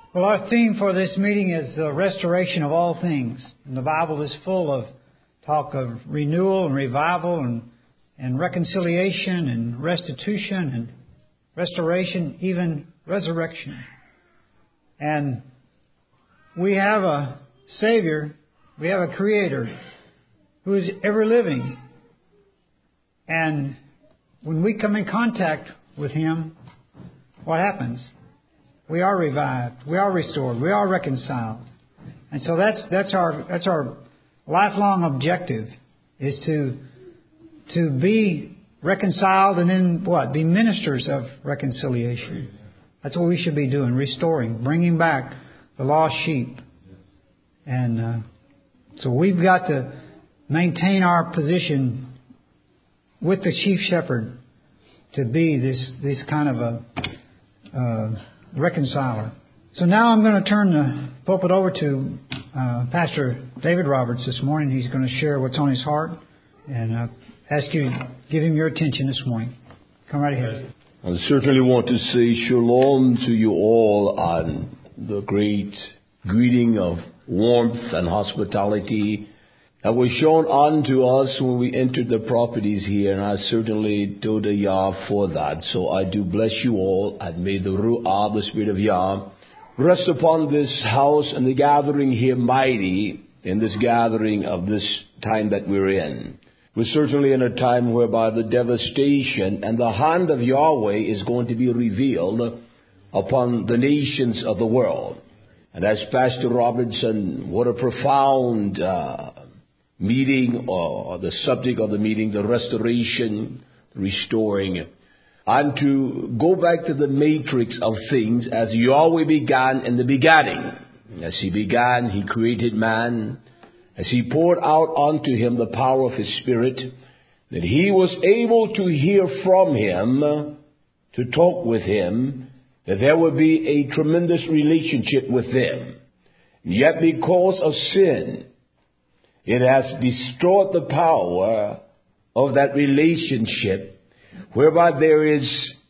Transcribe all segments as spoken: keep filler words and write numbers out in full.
Well, our theme for this meeting is the restoration of all things. And the Bible is full of talk of renewal and revival and, and reconciliation and restitution and restoration, even resurrection. And we have a Savior, we have a Creator who is ever living. And when we come in contact with Him, what happens? We are revived. We are restored. We are reconciled. And so that's that's our that's our lifelong objective, is to to be reconciled and then what? Be ministers of reconciliation. That's what we should be doing, restoring, bringing back the lost sheep. And uh, so we've got to maintain our position with the chief shepherd to be this this kind of a uh, reconciler. So now I'm going to turn the pulpit over to uh, Pastor David Roberts this morning. He's going to share what's on his heart, and uh, ask you to give him your attention this morning. Come right ahead. I certainly want to say shalom to you all on the great greeting of warmth and hospitality that was shown unto us when we entered the properties here, and I certainly do the Yah for that. So I do bless you all, and may the Ruah, the Spirit of Yah, rest upon this house and the gathering here mighty in this gathering of this time that we're in. We're certainly in a time whereby the devastation and the hand of Yahweh is going to be revealed upon the nations of the world. And as Pastor Robinson, what a profound uh, meeting, or the subject of the meeting, the restoration, restoring. And to go back to the matrix of things, as Yahweh began in the beginning. As He began, He created man. As He poured out unto him the power of His Spirit, that he was able to hear from Him, to talk with Him, that there would be a tremendous relationship with Him. Yet because of sin, it has destroyed the power of that relationship, whereby there is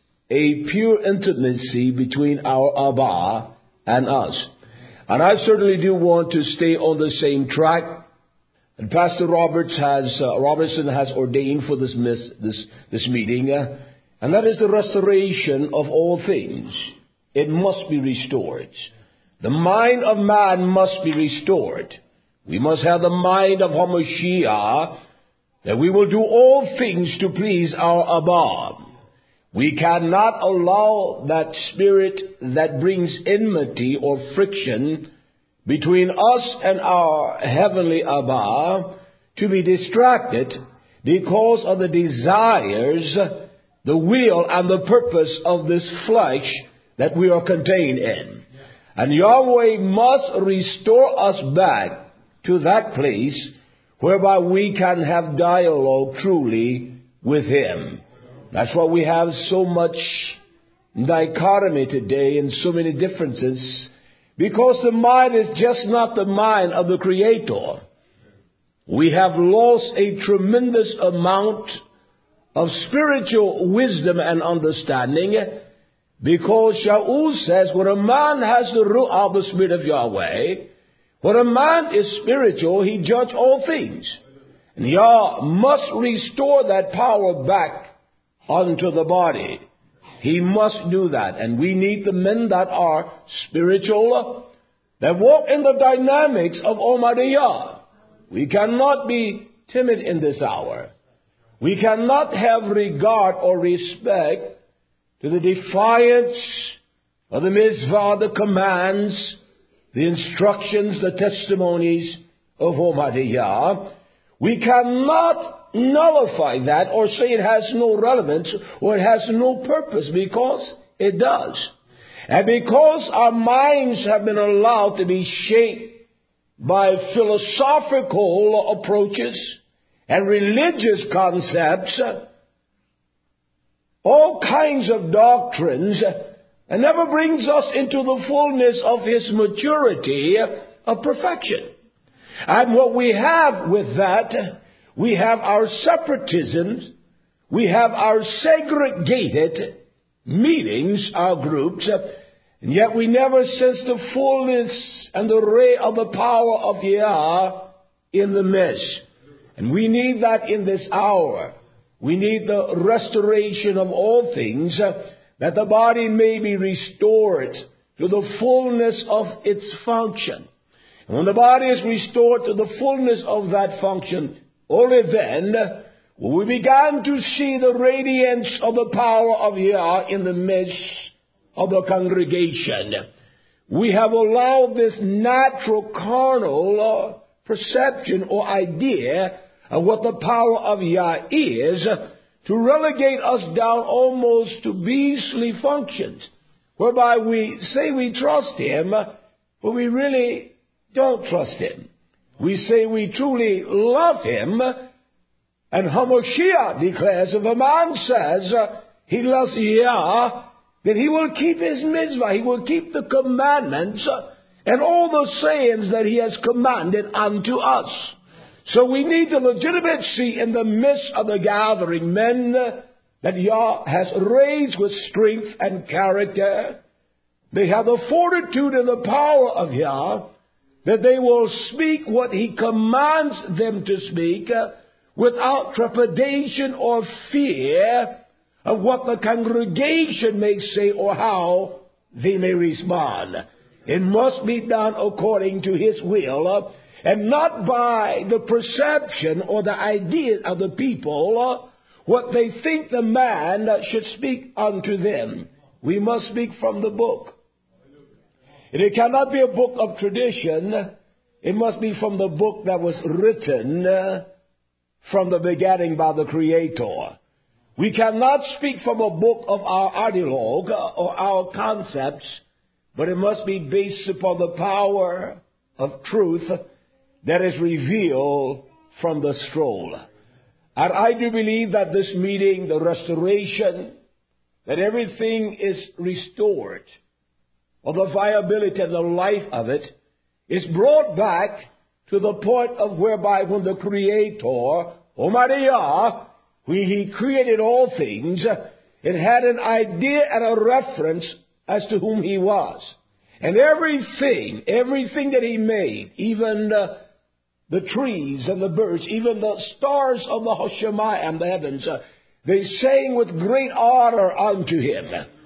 a pure intimacy between our Abba and us. And I certainly do want to stay on the same track. And Pastor Roberts has, uh, Robertson has ordained for this miss, this this meeting, uh, and that is the restoration of all things. It must be restored. The mind of man must be restored. We must have the mind of Hamashiach, that we will do all things to please our Abba. We cannot allow that spirit that brings enmity or friction between us and our heavenly Abba to be distracted because of the desires, the will, and the purpose of this flesh that we are contained in. And Yahweh must restore us back to that place whereby we can have dialogue truly with Him. That's why we have so much dichotomy today and so many differences, because the mind is just not the mind of the Creator. We have lost a tremendous amount of spiritual wisdom and understanding, because Shaul says, when a man has the Ruah of the Spirit of Yahweh, when a man is spiritual, he judges all things. And Yah must restore that power back unto the body. He must do that. And we need the men that are spiritual, that walk in the dynamics of Almighty Yah. We cannot be timid in this hour. We cannot have regard or respect to the defiance of the mitzvah, the commands, the instructions, the testimonies of Almighty Yah. We cannot nullify that or say it has no relevance or it has no purpose, because it does. And because our minds have been allowed to be shaped by philosophical approaches and religious concepts, all kinds of doctrines, and never brings us into the fullness of His maturity of perfection. And what we have with that, we have our separatisms, we have our segregated meetings, our groups, And yet we never sense the fullness and the ray of the power of Yah in the midst. And we need that in this hour. We need the restoration of all things, uh, that the body may be restored to the fullness of its function. And when the body is restored to the fullness of that function, only then will we begin to see the radiance of the power of Yah in the midst of the congregation. We have allowed this natural carnal uh, perception or idea of what the power of Yah is to relegate us down almost to beastly functions, whereby we say we trust Him, but we really don't trust Him. We say we truly love Him, and Hamashiach declares, if a man says uh, he loves Yah, then he will keep his mitzvah, he will keep the commandments, uh, and all the sayings that He has commanded unto us. So we need the legitimacy in the midst of the gathering, men that Yah has raised with strength and character. They have the fortitude and the power of Yah, that they will speak what He commands them to speak uh, without trepidation or fear of what the congregation may say or how they may respond. It must be done according to His will, uh, and not by the perception or the idea of the people, uh, what they think the man uh, should speak unto them. We must speak from the book. And it cannot be a book of tradition. It must be from the book that was written uh, from the beginning by the Creator. We cannot speak from a book of our ideologue or our concepts, but it must be based upon the power of truth that is revealed from the scroll. And I do believe that this meeting, the restoration, that everything is restored, or the viability and the life of it is brought back to the point of whereby when the Creator, Almighty Yah, when He created all things, it had an idea and a reference as to whom He was. And everything, everything that He made, even uh, the trees and the birds, even the stars of the Hoshemayim, the heavens, uh, they sang with great honor unto Him.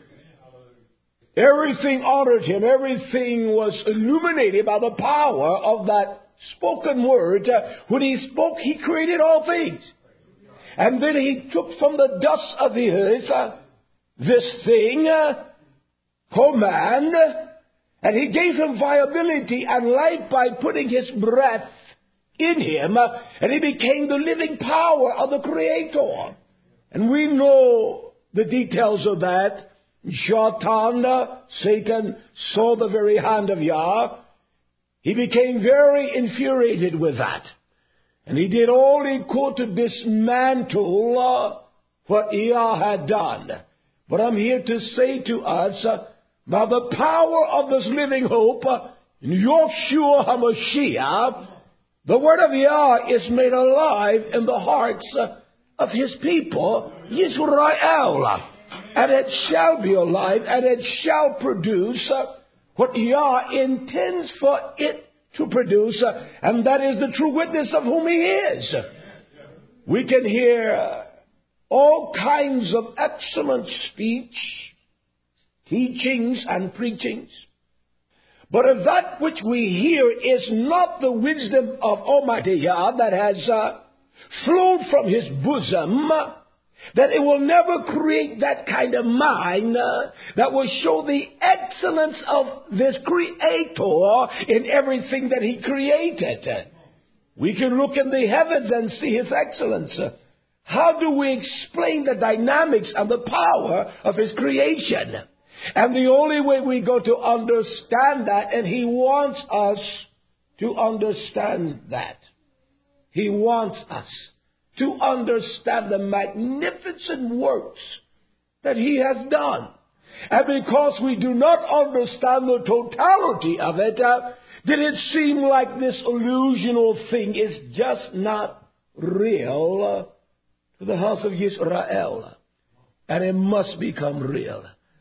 Everything honored Him. Everything was illuminated by the power of that spoken word. Uh, when He spoke, He created all things. And then He took from the dust of the earth uh, this thing uh, called man, and He gave him viability and life by putting His breath in him, uh, and he became the living power of the Creator. And we know the details of that. Shaitan, uh, Satan, saw the very hand of Yah. He became very infuriated with that. And he did all he could to dismantle uh, what Yah had done. But I'm here to say to us, uh, by the power of this living hope, uh, in Yeshua HaMashiach, the word of Yah is made alive in the hearts uh, of His people, Yisrael. And it shall be alive, and it shall produce uh, what Yah intends for it to produce, uh, and that is the true witness of whom He is. We can hear uh, all kinds of excellent speech, teachings, and preachings. But if that which we hear is not the wisdom of Almighty Yah that has uh, flowed from His bosom, that it will never create that kind of mind uh, that will show the excellence of this Creator in everything that He created. We can look in the heavens and see His excellence. How do we explain the dynamics and the power of His creation? And the only way we go to understand that, and He wants us to understand that. He wants us to understand the magnificent works that He has done. And because we do not understand the totality of it, uh, then it seems like this illusional thing is just not real uh, to the house of Israel. And it must become real.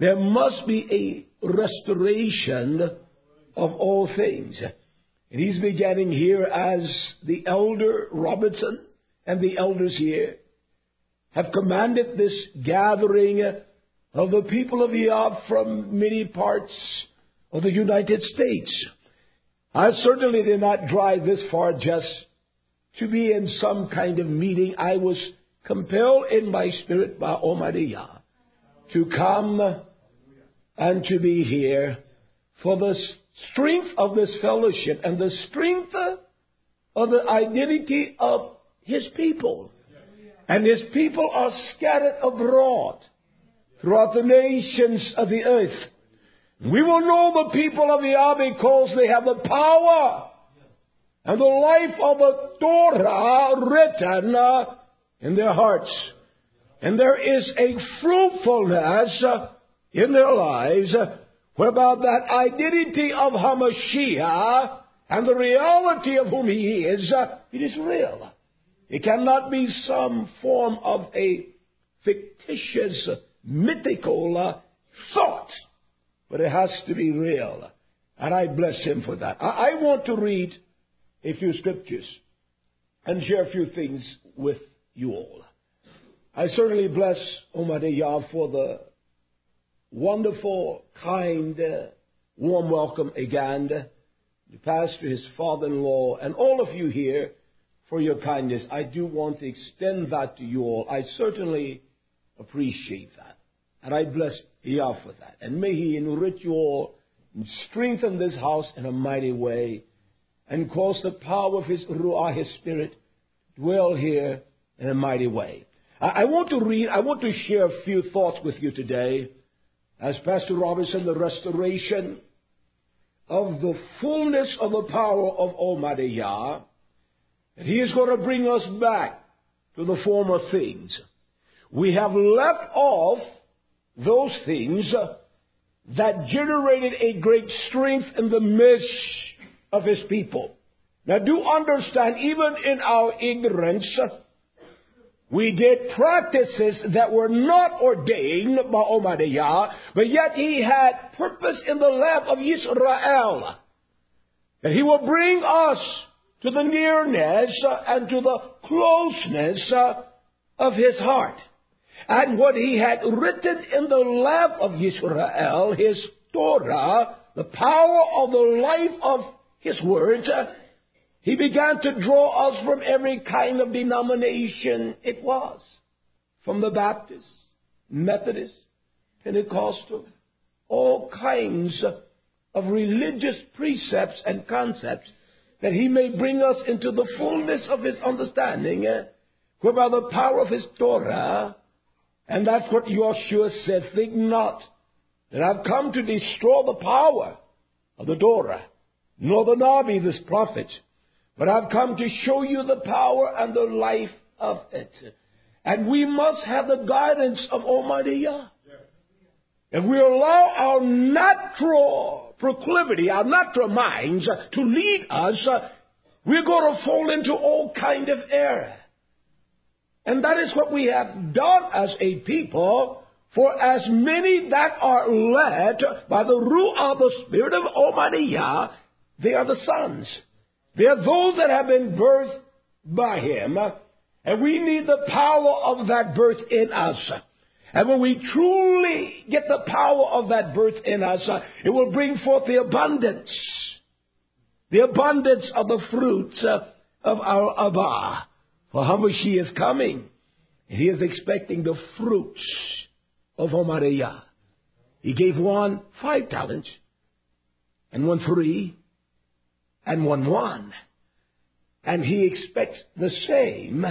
there must be a restoration of all things. And he's beginning here as the elder Robertson and the elders here have commanded this gathering of the people of Yah from many parts of the United States. I certainly did not drive this far just to be in some kind of meeting. I was compelled in my spirit by Almighty Yah to come and to be here for the strength of this fellowship and the strength of the identity of His people. And His people are scattered abroad throughout the nations of the earth. We will know the people of Yah because they have the power and the life of the Torah written uh, in their hearts. And there is a fruitfulness uh, in their lives uh, whereby that identity of HaMashiach and the reality of whom He is, uh, it is real. It cannot be some form of a fictitious, mythical uh, thought, but it has to be real. And I bless Him for that. I, I want to read a few scriptures and share a few things with you all. I certainly bless Almighty Yah for the wonderful, kind, uh, warm welcome again. The pastor, his father-in-law, and all of you here for your kindness. I do want to extend that to you all. I certainly appreciate that. And I bless Yah for that. And may He enrich you all and strengthen this house in a mighty way and cause the power of His Ruah, His Spirit, dwell here in a mighty way. I, I want to read, I want to share a few thoughts with you today as Pastor Robertson, the restoration of the fullness of the power of Almighty Yah. And He is going to bring us back to the former things. We have left off those things that generated a great strength in the midst of His people. Now do understand, even in our ignorance, we did practices that were not ordained by Almighty Yah, but yet He had purpose in the land of Israel. That He will bring us to the nearness and to the closeness of His heart. And what He had written in the lamp of Israel, His Torah, the power of the life of His words, He began to draw us from every kind of denomination it was. From the Baptist, Methodist, Pentecostal, all kinds of religious precepts and concepts, that He may bring us into the fullness of His understanding, whereby the power of His Torah. And that's what Joshua said, think not that I've come to destroy the power of the Torah, nor the Nabi, this prophet, but I've come to show you the power and the life of it. And we must have the guidance of Almighty Yah. If we allow our natural proclivity, our natural minds to lead us, we're going to fall into all kind of error. And that is what we have done as a people. For as many that are led by the Ruah, the Spirit of Almighty Yah, they are the sons. They are those that have been birthed by Him. And we need the power of that birth in us. And when we truly get the power of that birth in us, it will bring forth the abundance. The abundance of the fruits of our Abba. For HaMashiach is coming. And He is expecting the fruits of Almighty Yah. He gave one five talents, and one three, and one one. And He expects the same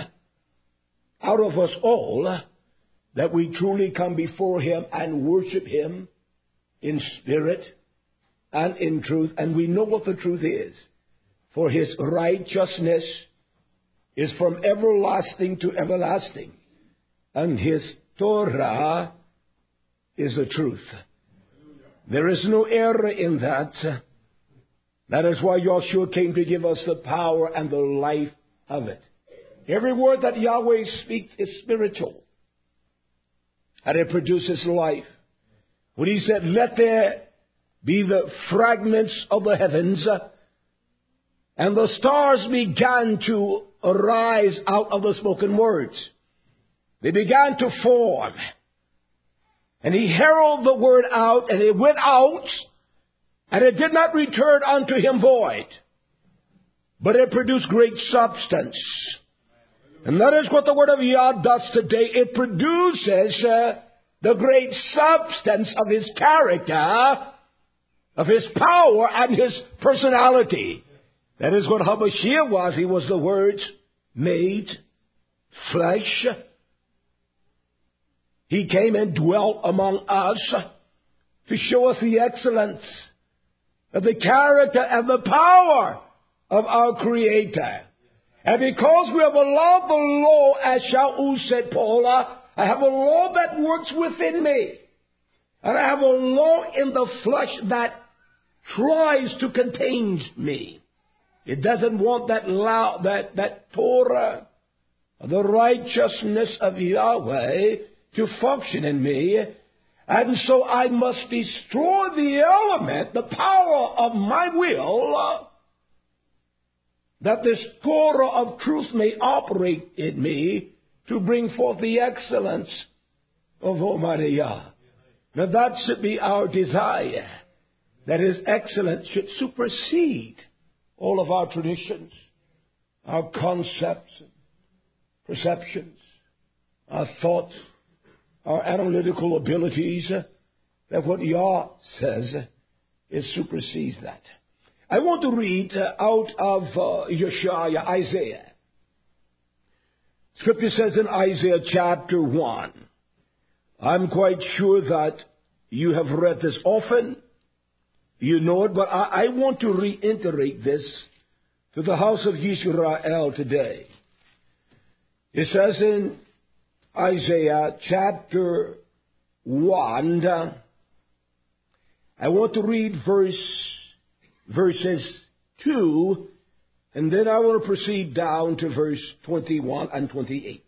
out of us all, that we truly come before Him and worship Him in spirit and in truth. And we know what the truth is. For His righteousness is from everlasting to everlasting. And His Torah is the truth. There is no error in that. That is why Joshua came to give us the power and the life of it. Every word that Yahweh speaks is spiritual. And it produces life. when he said, let there be the fragments of the heavens, and the stars began to arise out of the spoken words. They began to form. And he heralded the word out, and it went out, and it did not return unto him void, but it produced great substance. And that is what the word of Yah does today. It produces uh, the great substance of his character, of his power, and his personality. That is what HaMashiach was. He was the Word made flesh. He came and dwelt among us to show us the excellence of the character and the power of our Creator. And because we have allowed the law, as Shaul said, Paul, I have a law that works within me. And I have a law in the flesh that tries to contain me. It doesn't want that law, that, that Torah, the righteousness of Yahweh to function in me. And so I must destroy the element, the power of my will, uh, that this Torah of truth may operate in me to bring forth the excellence of Almighty Yah. Now that should be our desire, that His excellence should supersede all of our traditions, our concepts, perceptions, our thoughts, our analytical abilities, that what Yah says is supersedes that. I want to read uh, out of uh, Yeshaya, Isaiah. Scripture says in Isaiah chapter one, I'm quite sure that you have read this often. You know it, but I, I want to reiterate this to the house of Yisrael today. It says in Isaiah chapter one, uh, I want to read verse, verses two, and then I want to proceed down to verse twenty-one and twenty-eight.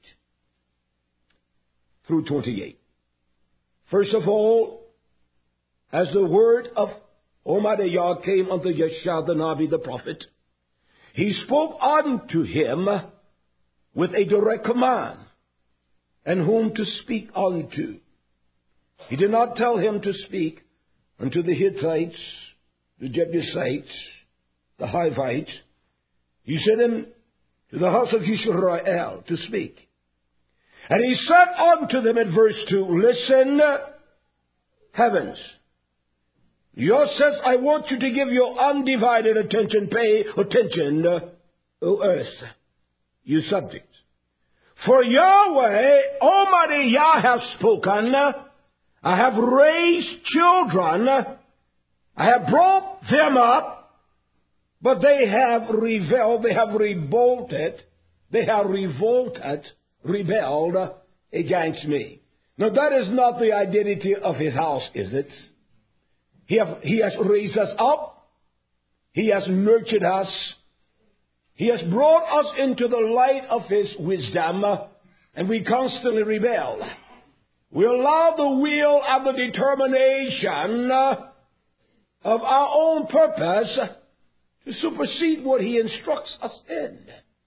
Through twenty-eight. First of all, as the word of Almighty Yah came unto Yeshua the Navi the prophet, he spoke unto him with a direct command, and whom to speak unto. He did not tell him to speak unto the Hittites, the Jebusites, the Hivites. He sent him to the house of Yisrael to speak. And he said unto them in verse two, listen, heavens. Yah says, I want you to give your undivided attention, pay attention, uh, O earth, you subjects. For Yahweh, Almighty Yah, have spoken. I have raised children. I have brought them up, but they have rebelled, they have revolted, they have revolted, rebelled against me. Now that is not the identity of His house, is it? He, have, he has raised us up. He has nurtured us. He has brought us into the light of His wisdom, and we constantly rebel. We allow the will and the determination of our own purpose to supersede what He instructs us in.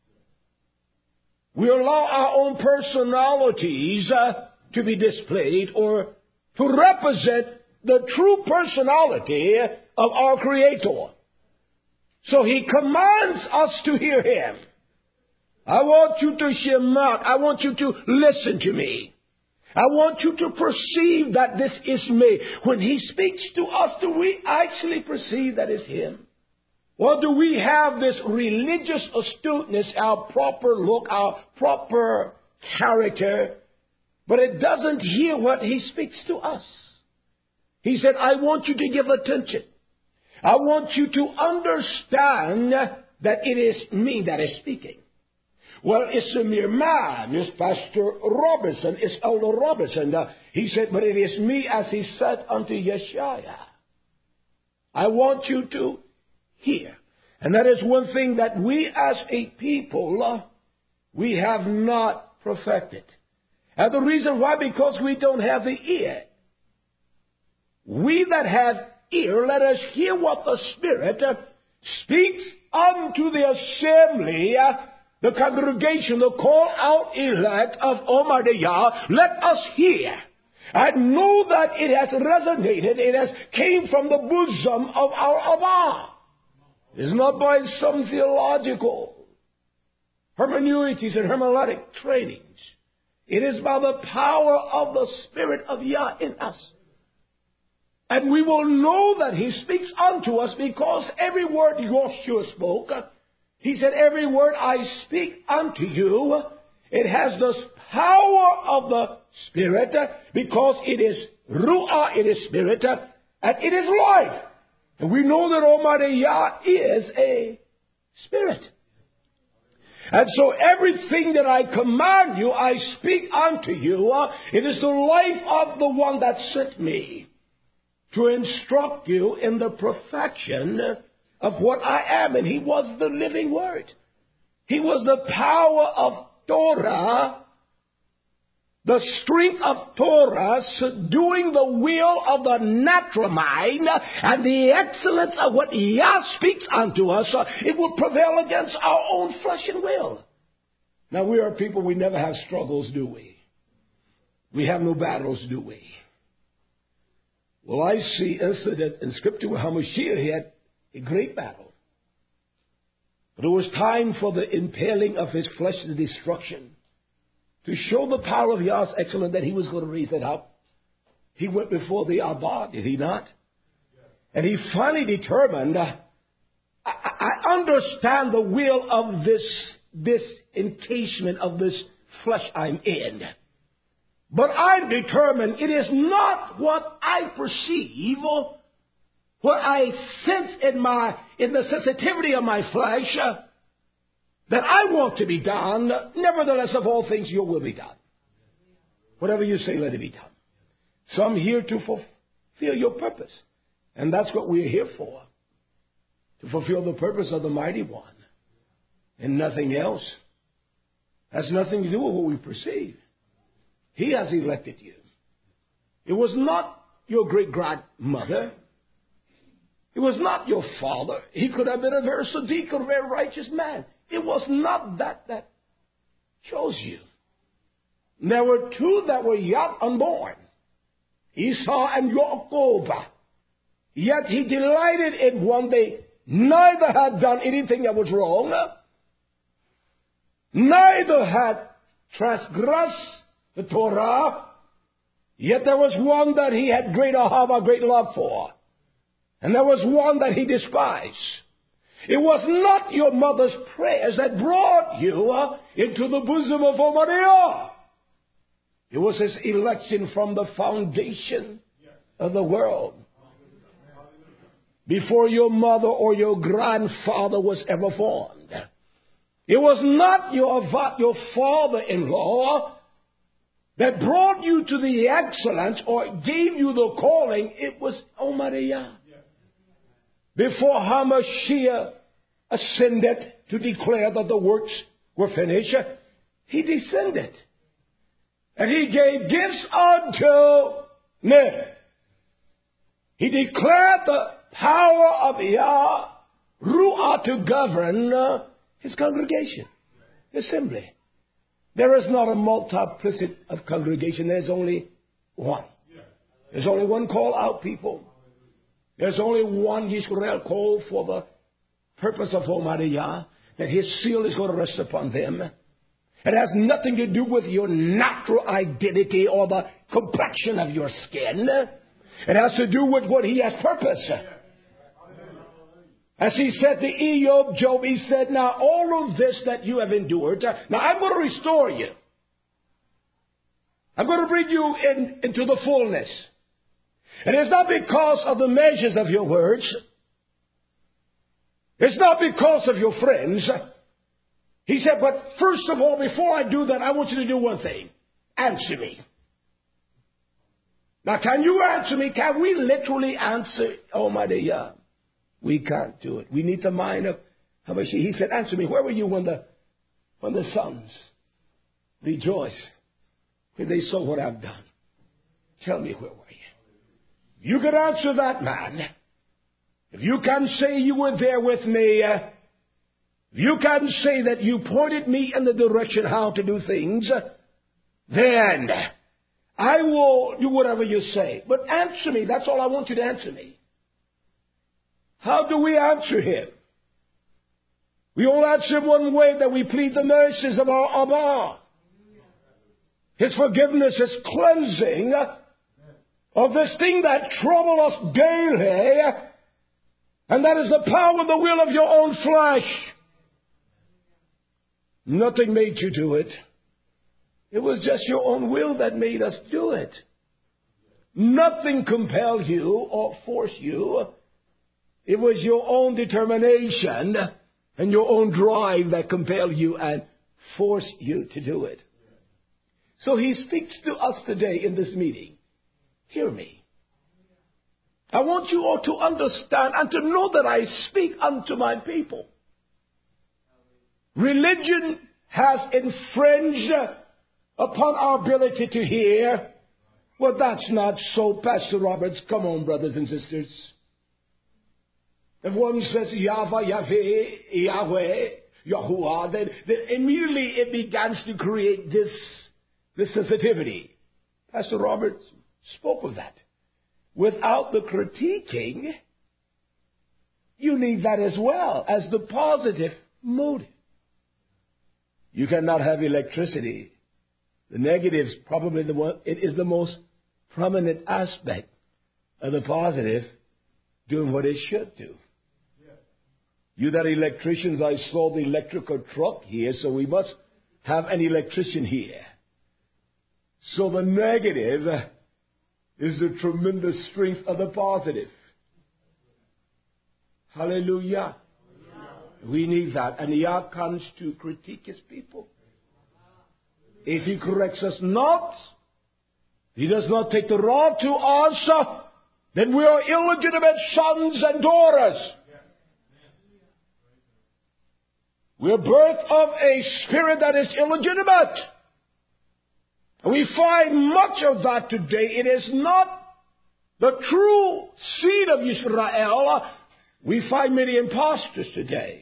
We allow our own personalities to be displayed or to represent the true personality of our Creator. So He commands us to hear Him. I want you to shemak. I want you to listen to me. I want you to perceive that this is me. When He speaks to us, do we actually perceive that it's Him? Or do we have this religious astuteness, our proper look, our proper character, but it doesn't hear what He speaks to us? He said, I want you to give attention. I want you to understand that it is me that is speaking. Well, it's a mere man. It's Pastor Robertson. It's Elder Robertson. Uh, he said, but it is me, as he said unto Yeshaya. I want you to hear. And that is one thing that we as a people, uh, we have not perfected. And the reason why, because we don't have the ear. we that have ear, let us hear what the Spirit uh, speaks unto the assembly, uh, the congregation, the call out elect of Omadiyah. Let us hear. And know that it has resonated, it has came from the bosom of our Abba. It's not by some theological hermeneutics and hermeneutic trainings. It is by the power of the Spirit of Yah in us. And we will know that He speaks unto us because every word Yoshua spoke, He said, every word I speak unto you, it has this power of the Spirit, because it is Ruah, it is Spirit, and it is life. And we know that Almighty Yah is a Spirit. And so everything that I command you, I speak unto you. It is the life of the one that sent me to instruct you in the perfection of what I am. And He was the living Word. He was the power of Torah, the strength of Torah, subduing the will of the natural mind, and the excellence of what Yah speaks unto us. It will prevail against our own flesh and will. Now, we are people, we never have struggles, do we? We have no battles, do we? Well, I see incident in Scripture where Hamashiach had a great battle. But it was time for the impaling of his flesh to destruction. To show the power of Yah's excellence that He was going to raise it up. He went before the Abba, did He not? And He finally determined, uh, I, I understand the will of this, this encasement of this flesh I'm in. But I'm determined it is not what I perceive or what I sense in my, in the sensitivity of my flesh, uh, that I want to be done. Nevertheless, of all things, your will be done. Whatever you say, let it be done. So I'm here to fulfill your purpose. And that's what we're here for. To fulfill the purpose of the Mighty One. And nothing else. Has nothing to do with what we perceive. He has elected you. It was not your great-grandmother. It was not your father. He could have been a very Sadiq, a very righteous man. It was not that that chose you. There were two that were yet unborn, Esau and Jacob. Yet He delighted in one. They neither had done anything that was wrong, neither had transgressed the Torah. Yet there was one that He had great ahava, great love for, and there was one that He despised. It was not your mother's prayers that brought you uh, into the bosom of Omadiyah. It was His election from the foundation of the world. Before your mother or your grandfather was ever formed. It was not your, your father-in-law that brought you to the excellence or gave you the calling. It was Omadiyah. Before Hamashiach ascended to declare that the works were finished, He descended. And He gave gifts unto men. He declared the power of Yah, Ruah, to govern uh, His congregation, assembly. There is not a multiplicity of congregation. There's only one. There's only one call out people. There's only one Yisrael called for the purpose of Almighty Yah, that His seal is going to rest upon them. It has nothing to do with your natural identity or the complexion of your skin. It has to do with what He has purpose. As He said to Eob, Job, He said, now all of this that you have endured, now I'm going to restore you. I'm going to bring you in, into the fullness. And it's not because of the measures of your words. It's not because of your friends. He said, but first of all, before I do that, I want you to do one thing. Answer me. Now, can you answer me? Can we literally answer Almighty Yah? We can't do it. We need the mind of Hamashiach. He said, answer me. Where were you when the, when the sons rejoiced, when they saw what I've done? Tell me, where were you? You can answer that, man. If you can say you were there with me, uh, if you can say that you pointed me in the direction how to do things, uh, then I will do whatever you say. But answer me. That's all I want you to answer me. How do we answer him? We all answer him one way, that we plead the mercies of our Abba. His forgiveness, His cleansing of this thing that troubles us daily, and that is the power and the will of your own flesh. Nothing made you do it. It was just your own will that made us do it. Nothing compelled you or forced you. It was your own determination and your own drive that compelled you and forced you to do it. So He speaks to us today in this meeting. Hear me. I want you all to understand and to know that I speak unto my people. Religion has infringed upon our ability to hear. Well, that's not so, Pastor Roberts. Come on, brothers and sisters. If one says Yahweh, Yahweh, Yahweh, Yahuwah, then, then immediately it begins to create this, this sensitivity. Pastor Roberts spoke of that. Without the critiquing, you need that as well as the positive motive. You cannot have electricity. The negative is probably the one, it is the most prominent aspect of the positive doing what it should do. You that are electricians, I saw the electrical truck here, so we must have an electrician here. So the negative is the tremendous strength of the positive. Hallelujah. We need that. And Yah comes to critique His people. If He corrects us not, He does not take the rod to us, then we are illegitimate sons and daughters. We are birth of a spirit that is illegitimate. And we find much of that today. It is not the true seed of Israel. We find many impostors today.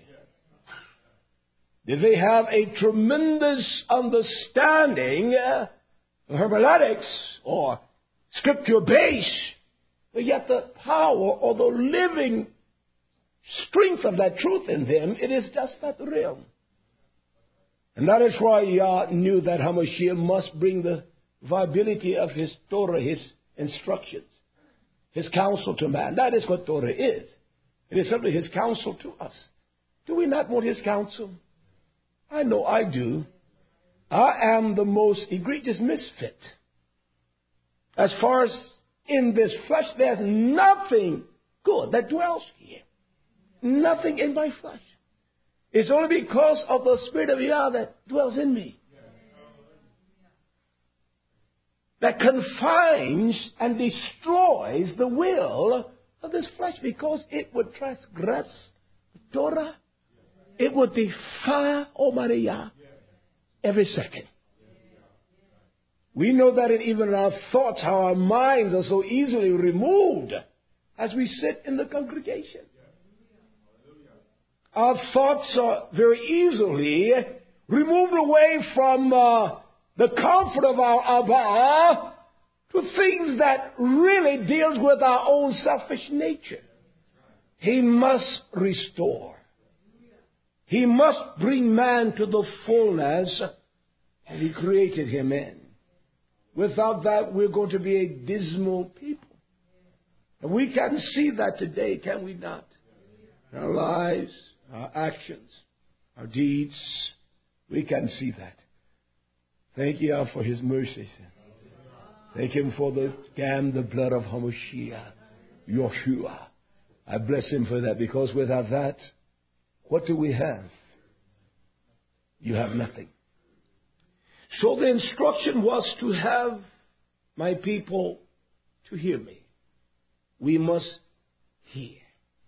They have a tremendous understanding of hermeneutics or scripture base, but yet the power or the living strength of that truth in them, it is just not real. And that is why Yah knew that HaMashiach must bring the viability of His Torah, His instructions, His counsel to man. That is what Torah is. It is simply His counsel to us. Do we not want His counsel? I know I do. I am the most egregious misfit. As far as in this flesh, there's nothing good that dwells here. Nothing in my flesh. It's only because of the Spirit of Yah that dwells in me, that confines and destroys the will of this flesh, because it would transgress the Torah. It would defy Almighty Yah every second. We know that in even our thoughts, how our minds are so easily removed as we sit in the congregation. Our thoughts are very easily removed away from uh, the comfort of our Abba to things that really deals with our own selfish nature. He must restore. He must bring man to the fullness that He created him in. Without that, we're going to be a dismal people. And we can see that today, can we not? In our lives, our actions, our deeds, we can see that. Thank Yah for His mercies. Thank Him for the damn the blood of HaMashiach, Yoshua. I bless Him for that, because without that, what do we have? You have nothing. So the instruction was to have my people to hear me. We must hear.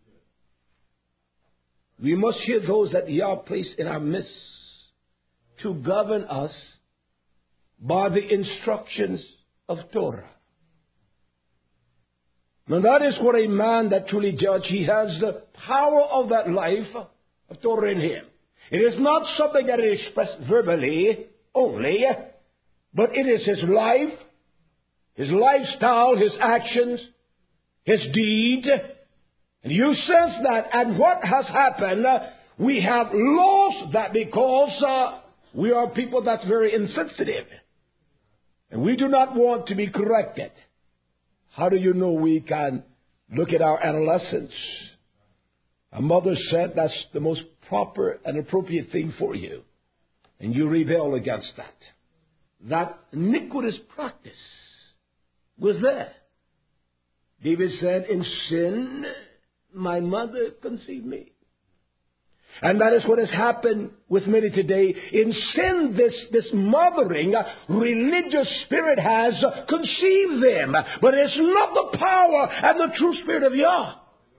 We must hear those that Yah placed in our midst to govern us by the instructions of Torah. Now that is what a man that truly judges, he has the power of that life of Torah in him. It is not something that is expressed verbally only, but it is his life, his lifestyle, his actions, his deed. And you sense that, and what has happened, uh, we have lost that because uh, we are people that's very insensitive. And we do not want to be corrected. How do you know we can look at our adolescents? A mother said that's the most proper and appropriate thing for you. And you rebel against that. That iniquitous practice was there. David said, in sin, my mother conceived me. And that is what has happened with many today. In sin, this, this mothering, uh, religious spirit has uh, conceived them. But it's not the power and the true spirit of Yah.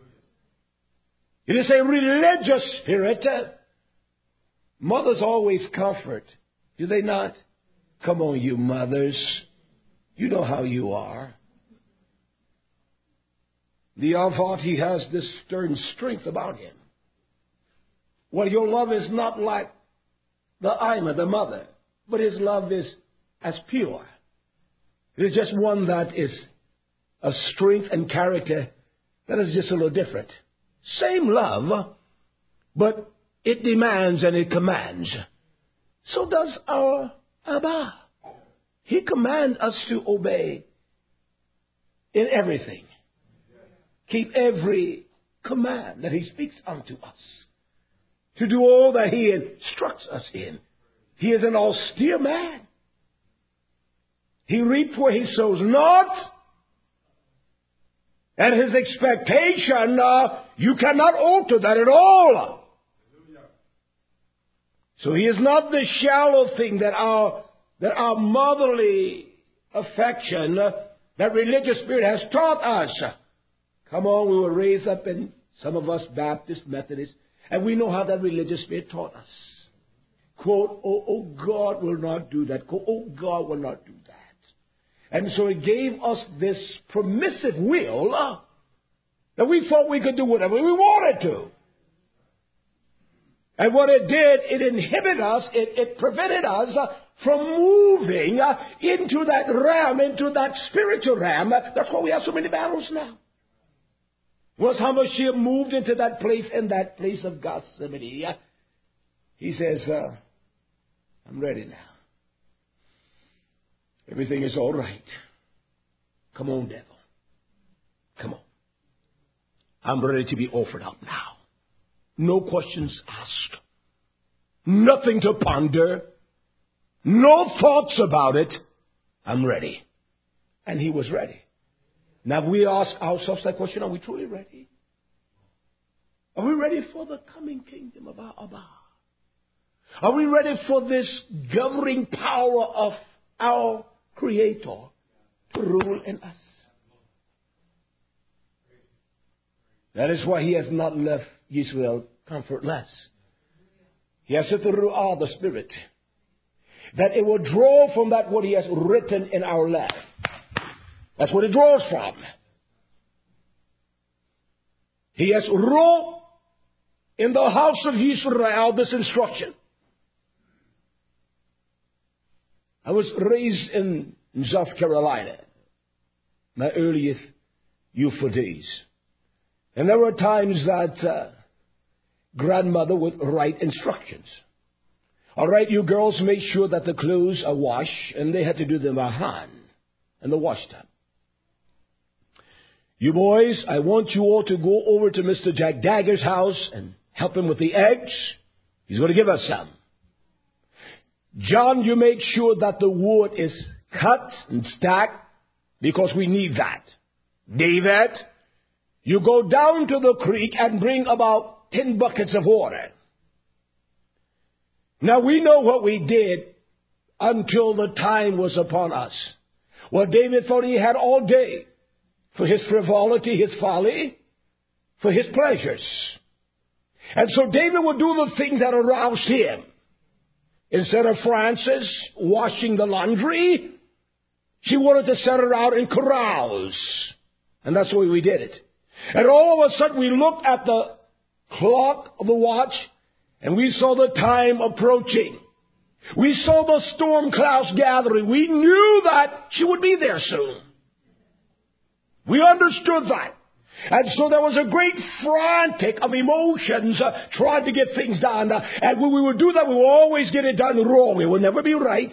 It is a religious spirit. Uh, mothers always comfort. Do they not? Come on, you mothers. You know how you are. The Avat, he has this stern strength about him. Well, your love is not like the Ima, the mother, but his love is as pure. It is just one that is of strength and character that is just a little different. Same love, but it demands and it commands. So does our Abba. He commands us to obey in everything. Keep every command that he speaks unto us. To do all that he instructs us in. He is an austere man. He reaps where he sows not. And his expectation, uh, you cannot alter that at all. So he is not the shallow thing that our, that our motherly affection, uh, that religious spirit has taught us. Come on, we were raised up in, some of us Baptist, Methodist, and we know how that religious spirit taught us. Quote, oh, oh, God will not do that. Quote, oh, God will not do that. And so it gave us this permissive will uh, that we thought we could do whatever we wanted to. And what it did, it inhibited us, it, it prevented us uh, from moving uh, into that realm, into that spiritual realm. That's why we have so many battles now. Once Hamashiach moved into that place, in that place of Gethsemane, uh, he says, uh, I'm ready now. Everything is all right. Come on, devil. Come on. I'm ready to be offered up now. No questions asked. Nothing to ponder. No thoughts about it. I'm ready. And he was ready. Now we ask ourselves that question, are we truly ready? Are we ready for the coming kingdom of our Abba? Are we ready for this governing power of our Creator to rule in us? That is why he has not left Israel comfortless. He has set the Ruah, the Spirit, that it will draw from that what he has written in our life. That's what it draws from. He has wrote in the house of Israel this instruction. I was raised in South Carolina, my earliest youthful days. And there were times that uh, grandmother would write instructions. All right, you girls, make sure that the clothes are washed, and they had to do them by hand in the wash tub. You boys, I want you all to go over to Mister Jack Dagger's house and help him with the eggs. He's going to give us some. John, you make sure that the wood is cut and stacked because we need that. David, you go down to the creek and bring about ten buckets of water. Now we know what we did until the time was upon us. Well, David thought he had all day for his frivolity, his folly, for his pleasures. And so David would do the things that aroused him. Instead of Frances washing the laundry, she wanted to set her out in carouse. And that's the way we did it. And all of a sudden we looked at the clock of the watch and we saw the time approaching. We saw the storm clouds gathering. We knew that she would be there soon. We understood that. And so there was a great frantic of emotions uh, trying to get things done. Uh, and when we would do that, we would always get it done wrong. It would never be right.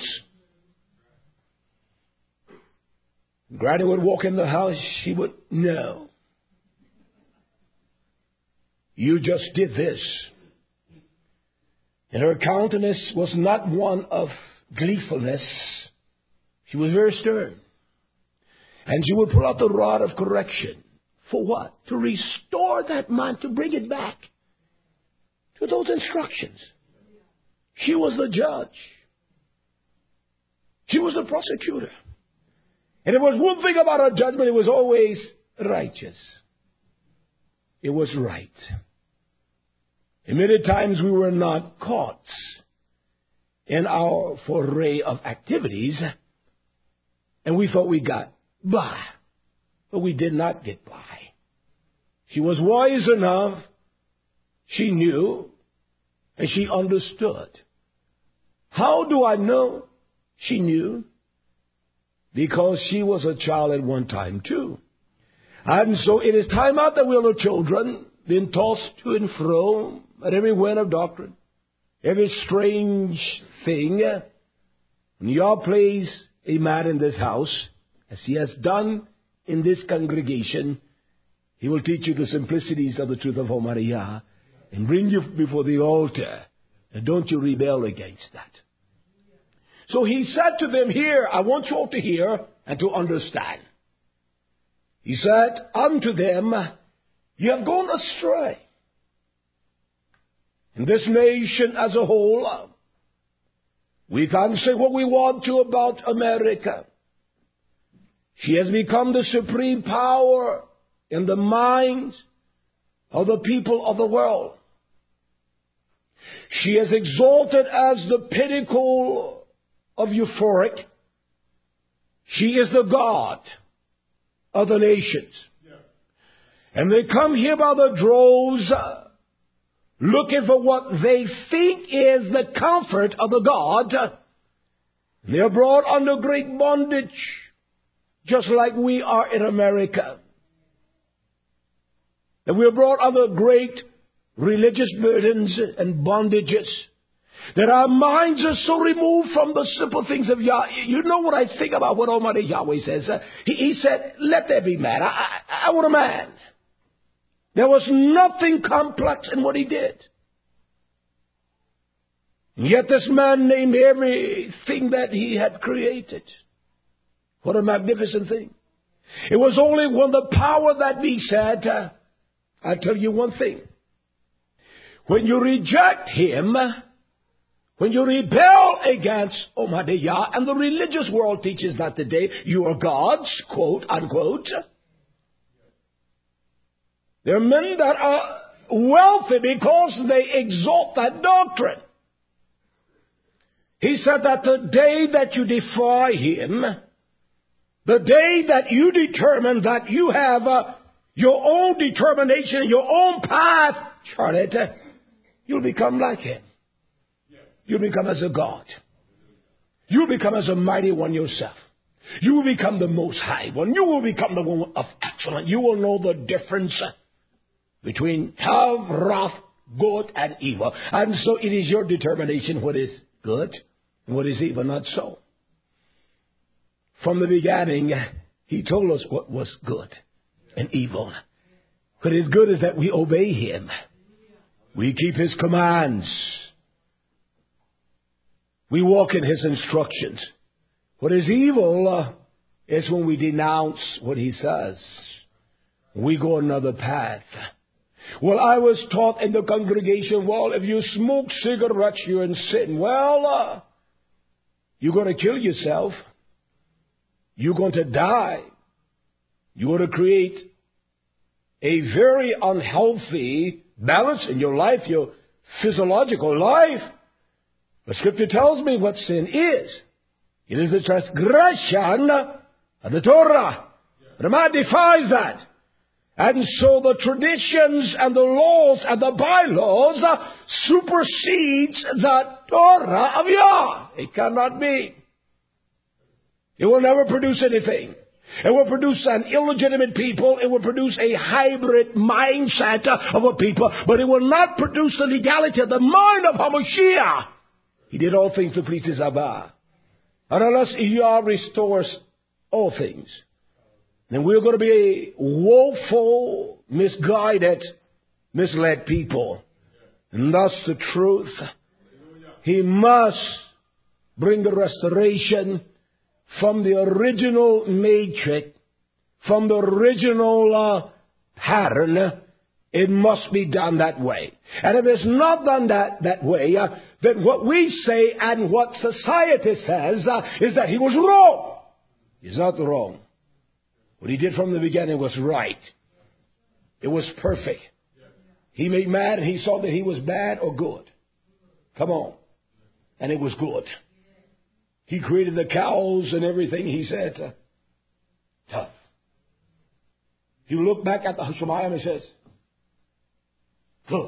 Granny would walk in the house. She would, no. You just did this. And her countenance was not one of gleefulness. She was very stern. And she would pull out the rod of correction. For what? To restore that man, to bring it back to those instructions. She was the judge. She was the prosecutor. And it was one thing about her judgment, it was always righteous. It was right. And many times we were not caught in our foray of activities, and we thought we got by. But we did not get by. She was wise enough. She knew. And she understood. How do I know she knew? Because she was a child at one time too. And so it is time out that we are the children, being tossed to and fro at every wind of doctrine, every strange thing. When God plays a man in this house, as he has done in this congregation, he will teach you the simplicities of the truth of Almighty Yah and bring you before the altar. And don't you rebel against that. So he said to them here, I want you all to hear and to understand. He said unto them, you have gone astray. In this nation as a whole, we can say what we want to about America. She has become the supreme power in the minds of the people of the world. She is exalted as the pinnacle of euphoric. She is the God of the nations. And they come here by the droves, uh, looking for what they think is the comfort of the God. They are brought under great bondage, just like we are in America. And we are brought under great religious burdens and bondages, that our minds are so removed from the simple things of Yah. You know what I think about what Almighty Yahweh says? Uh, he, he said, let there be man. I, I, I want a man. There was nothing complex in what he did. And yet this man named everything that he had created. What a magnificent thing. It was only when the power that be said, uh, I'll tell you one thing. When you reject him, when you rebel against Almighty Yah, and the religious world teaches that today, you are gods, quote, unquote. There are men that are wealthy because they exalt that doctrine. He said that the day that you defy him, the day that you determine that you have uh, your own determination, your own path charted, you'll become like him. You'll become as a God. You'll become as a mighty one yourself. You will become the most high one. You will become the one of excellence. You will know the difference between Tav, wrath, good, and evil. And so it is your determination what is good and what is evil, not so. From the beginning, he told us what was good and evil. What is good is that we obey him. We keep his commands. We walk in his instructions. What is evil uh, is when we denounce what he says. We go another path. Well, I was taught in the congregation, well, if you smoke cigarettes, you're in sin. Well, uh, you're going to kill yourself. You're going to die. You're going to create a very unhealthy balance in your life, your physiological life. The scripture tells me what sin is. It is the transgression of the Torah. But a man defies that. And so the traditions and the laws and the bylaws uh, supersedes the Torah of Yah. It cannot be. It will never produce anything. It will produce an illegitimate people. It will produce a hybrid mindset of a people. But it will not produce the legality of the mind of HaMashiach. He did all things to please his Abba. And unless Yah restores all things, then we're going to be a woeful, misguided, misled people. And that's the truth. He must bring the restoration from the original matrix, from the original uh, pattern. It must be done that way. And if it's not done that, that way, uh, then what we say and what society says uh, is that he was wrong. He's not wrong. What he did from the beginning was right. It was perfect. He made man and he saw that he was bad or good. Come on. And it was good. He created the cows and everything. He said, uh, tough. He looked back at the Shemayim and says, good.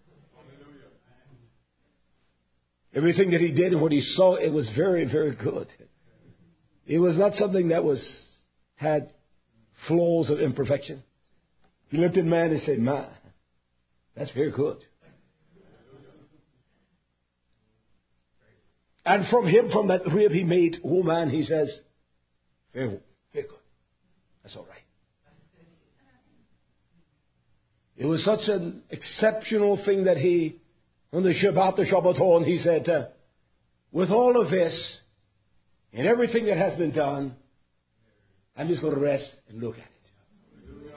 Everything that he did and what he saw, it was very, very good. It was not something that was had flaws of imperfection. He looked at man and said, man, that's very good. And from him, from that rib he made woman, he says, very, very good. That's all right. It was such an exceptional thing that he, on the Shabbat, the Shabbaton, he said, uh, with all of this and everything that has been done, I'm just going to rest and look at it.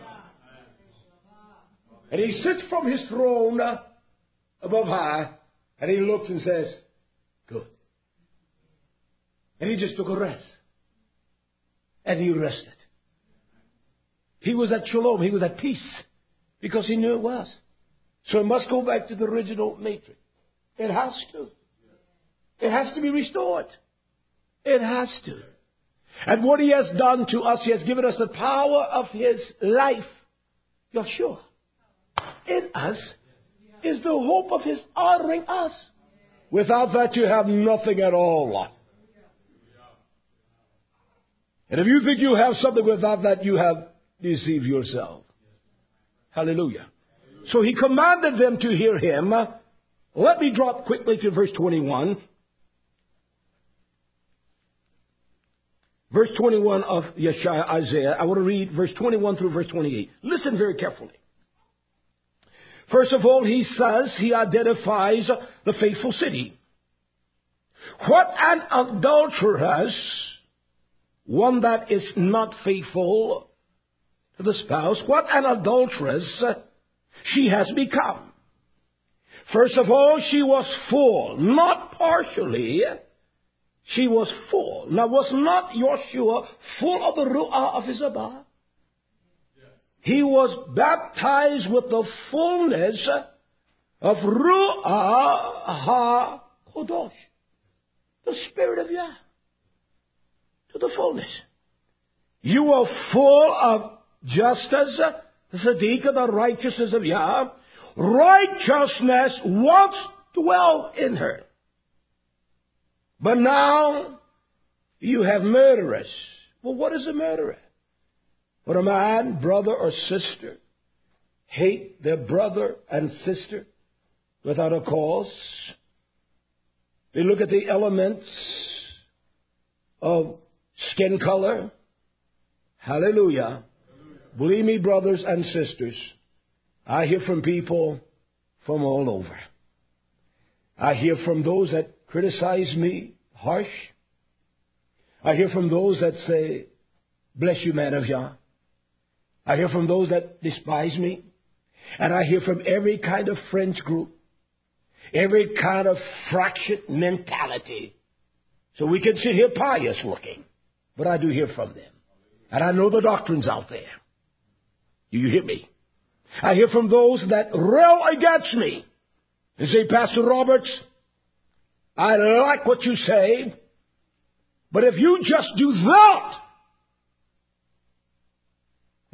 And he sits from his throne uh, above high, and he looks and says, good. And he just took a rest. And he rested. He was at shalom. He was at peace. Because he knew it was. So it must go back to the original matrix. It has to. It has to be restored. It has to. And what he has done to us, he has given us the power of his life. Yeshua. In us is the hope of his honoring us. Without that, you have nothing at all. And if you think you have something without that, you have deceived yourself. Hallelujah. So he commanded them to hear him. Let me drop quickly to verse twenty-one. Verse twenty-one of Yeshaya, Isaiah. I want to read verse twenty-one through verse twenty-eight. Listen very carefully. First of all, he says, he identifies the faithful city. What an adulteress, one that is not faithful to the spouse, what an adulteress she has become. First of all, she was full, not partially. She was full. Now, was not Yeshua full of the Ruah of his Abba? He was baptized with the fullness of Ruah HaKodosh, the Spirit of Yah, to the fullness. You are full of justice, the Tzaddik, the righteousness of Yah. Righteousness once dwelt in her. But now you have murderers. Well, what is a murderer? When a man, brother or sister, hate their brother and sister without a cause. They look at the elements of skin color. Hallelujah. Believe me, brothers and sisters, I hear from people from all over. I hear from those that criticize me harsh. I hear from those that say, bless you, man of Yah. I hear from those that despise me. And I hear from every kind of friends group, every kind of fraction mentality. So we can sit here pious looking, but I do hear from them. And I know the doctrines out there. Do you hear me? I hear from those that rail against me and say, Pastor Roberts, I like what you say, but if you just do that,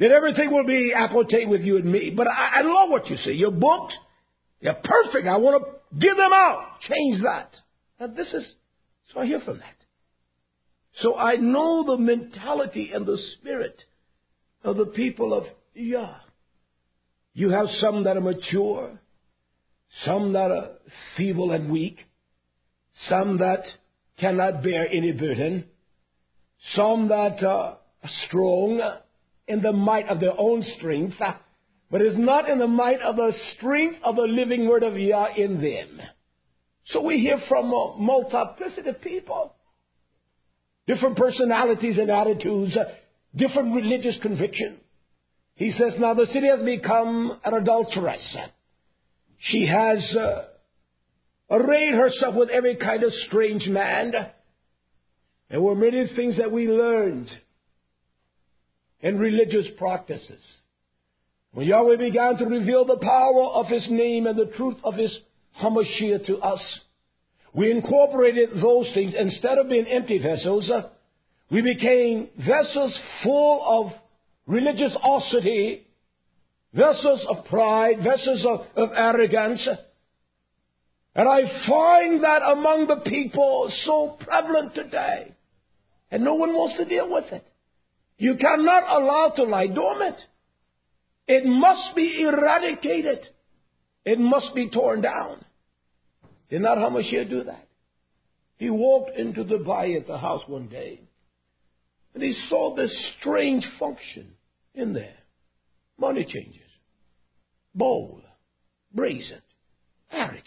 then everything will be apothe with you and me. But I, I love what you say. Your books, they're perfect. I want to give them out. Change that. And this is, so I hear from that. So I know the mentality and the spirit of the people of Yah. You have some that are mature, some that are feeble and weak, some that cannot bear any burden, some that are strong in the might of their own strength, but is not in the might of the strength of the living word of Yah in them. So we hear from a multiplicity of people, different personalities and attitudes, different religious conviction. He says, now the city has become an adulteress. She has uh, arrayed herself with every kind of strange man. There were many things that we learned in religious practices. When Yahweh began to reveal the power of His name and the truth of His Hamashiach to us, we incorporated those things. Instead of being empty vessels, uh, we became vessels full of religiosity, vessels of pride, vessels of, of arrogance. And I find that among the people so prevalent today. And no one wants to deal with it. You cannot allow it to lie dormant. It must be eradicated. It must be torn down. Did not Hamashiach do that? He walked into the bayit, the house one day, and he saw this strange function in there. Money changers. Bold. Brazen. Arrogant.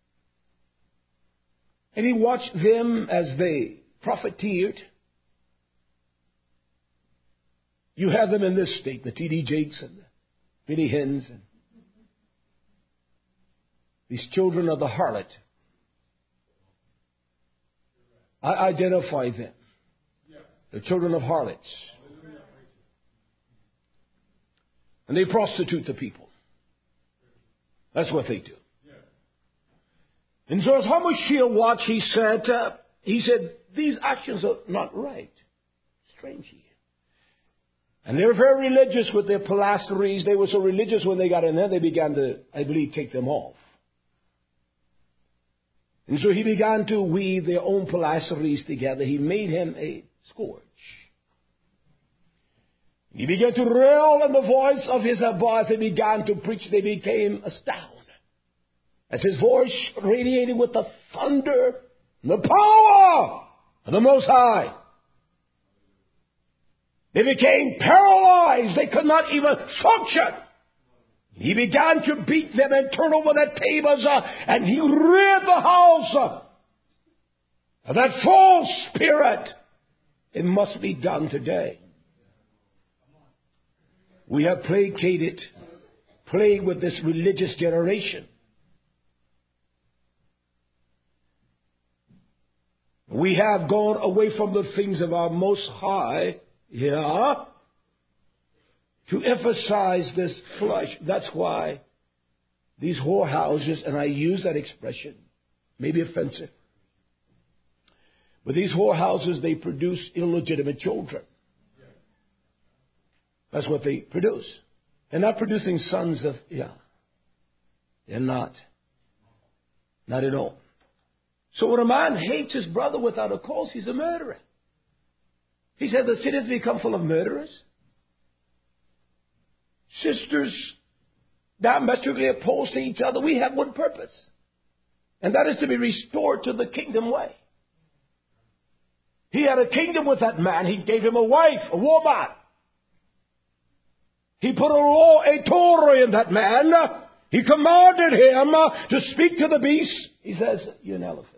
And he watched them as they profiteered. You have them in this state, the T D Jakes and the Benny Hins and these children of the harlot. I identify them. The children of harlots. And they prostitute the people. That's what they do. And so as Hamashiach watched, he said, uh, he said, these actions are not right. Strange here. And they were very religious with their pilasteries. They were so religious when they got in there, they began to, I believe, take them off. And so he began to weave their own pilasteries together. He made him a scourge. He began to rail in the voice of his Abbas and began to preach. They became astounded as his voice radiated with the thunder and the power of the Most High. They became paralyzed. They could not even function. He began to beat them and turn over their tables, uh, and he rid the house uh, of that false spirit. It must be done today. We have placated, played with this religious generation. We have gone away from the things of our Most High, yeah, to emphasize this flesh. That's why these whorehouses, and I use that expression, may be offensive, but these whorehouses, they produce illegitimate children. That's what they produce. They're not producing sons of Yah. They're not. Not at all. So when a man hates his brother without a cause, he's a murderer. He said the city has become full of murderers. Sisters diametrically opposed to each other. We have one purpose, and that is to be restored to the kingdom way. He had a kingdom with that man. He gave him a wife, a woman. He put a law, a Torah in that man. He commanded him to speak to the beast. He says, you're an elephant.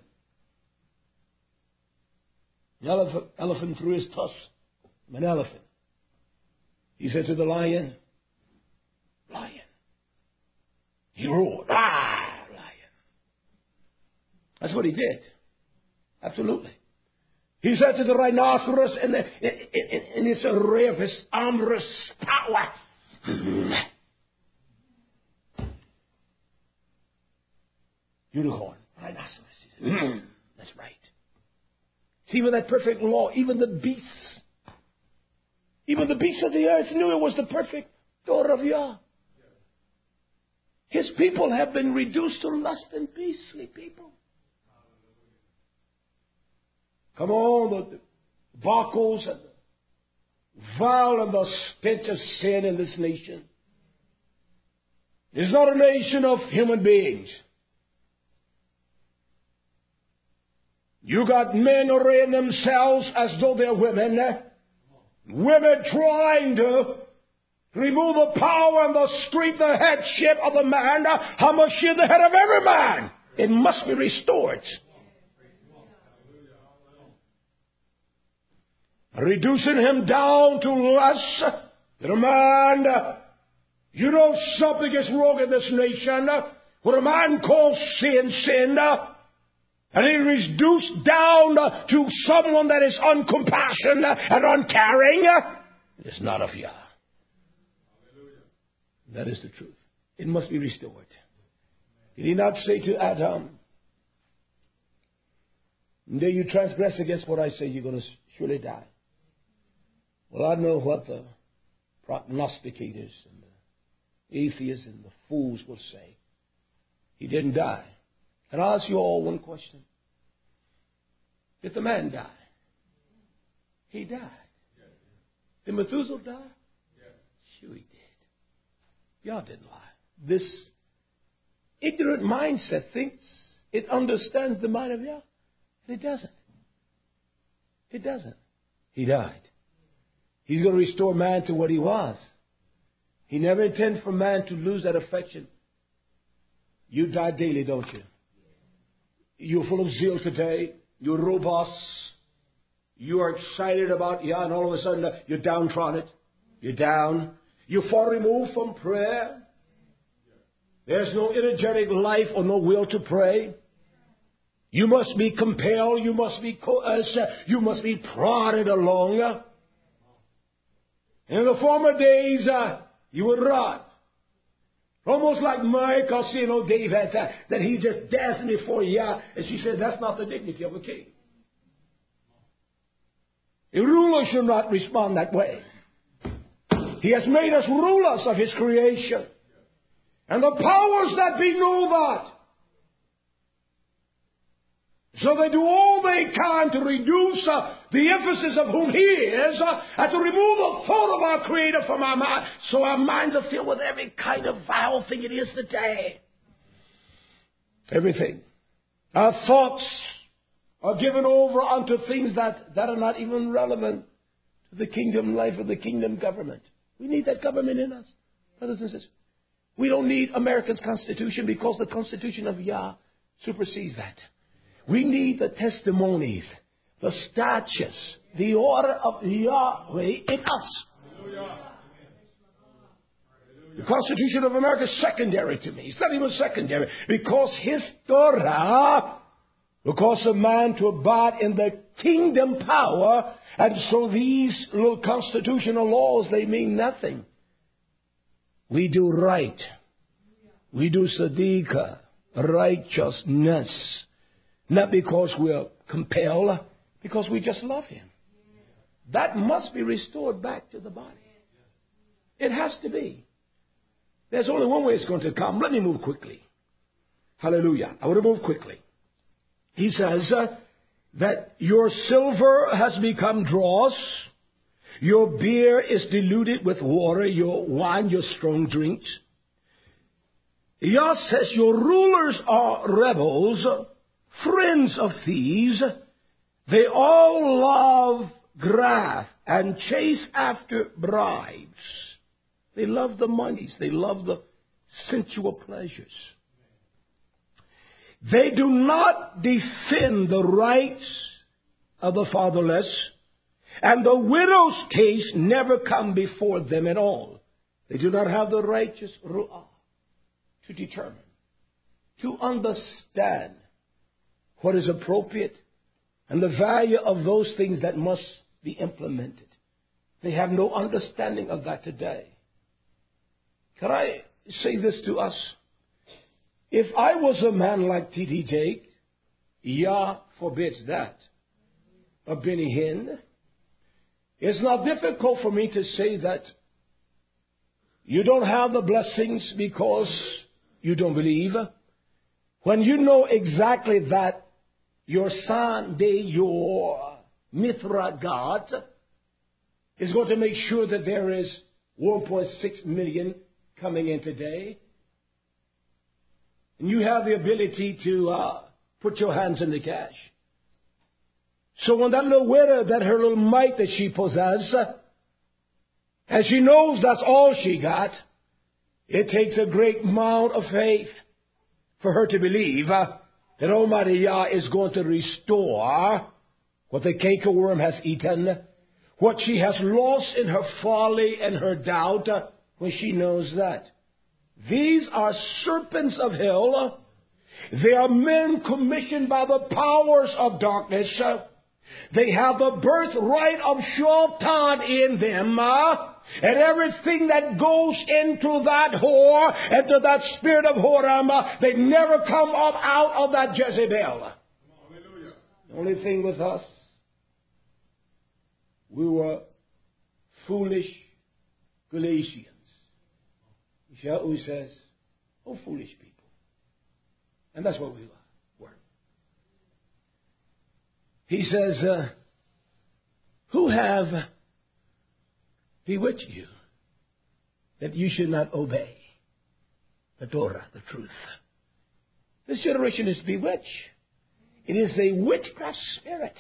An elephant, elephant threw his tusk. I'm an elephant. He said to the lion, lion. He roared, ah, lion. That's what he did. Absolutely. He said to the rhinoceros in, the, in, in, in its array of his armorous power, unicorn, rhinoceros. He said, mm, that's right. See, with that perfect law, even the beasts Even the beasts of the earth knew it was the perfect daughter of Yah. His people have been reduced to lust and beastly people. Come on, the Baals and the vile and the stench of sin in this nation. It's not a nation of human beings. You got men arraying themselves as though they're women. Women trying to remove the power and the strength, the headship of the man. How much is the head of every man? It must be restored. Reducing him down to less. That a man, you know something is wrong in this nation. When a man calls sin, sin, and he is reduced down to someone that is uncompassionate and uncaring, it is not of Yah. That is the truth. It must be restored. Did he not say to Adam, "The day you transgress against what I say, you're going to surely die"? Well, I know what the prognosticators and the atheists and the fools will say. He didn't die. And I'll ask you all one question. Did the man die? He died. Did Methuselah die? Sure he did. Y'all didn't lie. This ignorant mindset thinks it understands the mind of Yah. It doesn't. It doesn't. He died. He's going to restore man to what he was. He never intended for man to lose that affection. You die daily, don't you? You're full of zeal today. You're robust. You are excited about Yah, and all of a sudden you're downtrodden. You're down. You're far removed from prayer. There's no energetic life or no will to pray. You must be compelled. You must be coerced. You must be prodded along. In the former days, uh, you would run. Almost like Michal, you know, David, uh, that he just dancing before Yah. And she said, that's not the dignity of a king. A ruler should not respond that way. He has made us rulers of His creation. And the powers that be know that. So they do all they can to reduce uh, the emphasis of whom He is uh, and to remove the thought of our Creator from our mind. So our minds are filled with every kind of vile thing it is today. Everything. Our thoughts are given over unto things that, that are not even relevant to the kingdom life or the kingdom government. We need that government in us, brothers and sisters. We don't need America's Constitution because the Constitution of Yah supersedes that. We need the testimonies, the statutes, the order of Yahweh in us. The Constitution of America is secondary to me. It's not even secondary because His Torah will cause a man to abide in the kingdom power, and so these little constitutional laws, they mean nothing. We do right. We do tzedakah, righteousness. Not because we're compelled, because we just love Him. That must be restored back to the body. It has to be. There's only one way it's going to come. Let me move quickly. Hallelujah. I want to move quickly. He says uh, that your silver has become dross. Your beer is diluted with water. Your wine, your strong drinks. Yah says your rulers are rebels, friends of thieves. They all love graft and chase after bribes. They love the monies. They love the sensual pleasures. They do not defend the rights of the fatherless, and the widow's case never come before them at all. They do not have the righteous ru'ah to determine, to understand what is appropriate and the value of those things that must be implemented. They have no understanding of that today. Can I say this to us? If I was a man like T D Jake, Yah forbids that, or Benny Hinn, It's not difficult for me to say that you don't have the blessings because you don't believe. When you know exactly that your Sunday, your Mithra God is going to make sure that there is one point six million coming in today, and you have the ability to uh, put your hands in the cash. So when that little widow, that her little mite that she possesses, and she knows that's all she got, it takes a great amount of faith for her to believe uh, that Almighty Yah is going to restore what the cankerworm has eaten, what she has lost in her folly and her doubt, uh, when she knows that. These are serpents of hell. They are men commissioned by the powers of darkness. They have the birthright of Shaitan in them. And everything that goes into that whore, into that spirit of whoredom, they never come up out of that Jezebel. Hallelujah. The only thing with us, we were foolish Galatians. Who says, oh, foolish people. And that's what we were. He says, uh, who have bewitched you that you should not obey the Torah, the truth? This generation is bewitched. It is a witchcraft spirit.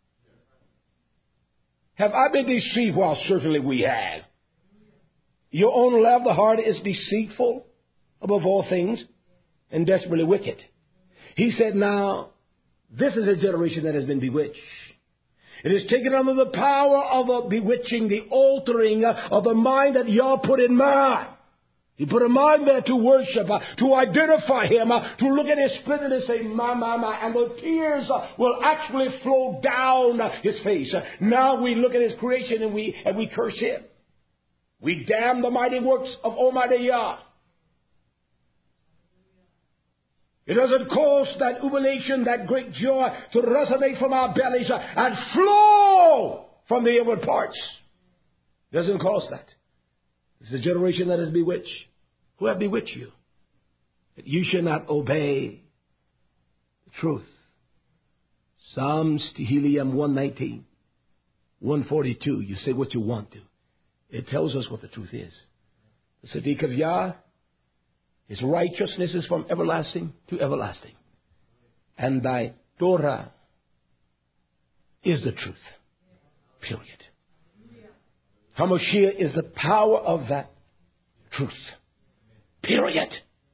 Have I been deceived? Well, certainly we have. Your own love, the heart is deceitful above all things and desperately wicked. He said, now, this is a generation that has been bewitched. It is taken under the power of a bewitching, the altering of the mind that Yah put in man. He put a mind there to worship, uh, to identify Him, uh, to look at His spirit and say, my, my, my. And the tears uh, will actually flow down uh, His face. Uh, now we look at His creation and we, and we curse Him. We damn the mighty works of Almighty Yah. It doesn't cause that jubilation, that great joy to resonate from our bellies and flow from the inward parts. It doesn't cause that. It's a generation that is bewitched. Who have bewitched you? That you should not obey the truth. Psalms Tehillim one nineteen, one forty-two. You say what you want to. It tells us what the truth is. The Siddiq of Yah, His righteousness is from everlasting to everlasting. And thy Torah is the truth. Period. HaMashiach is the power of that truth. Period.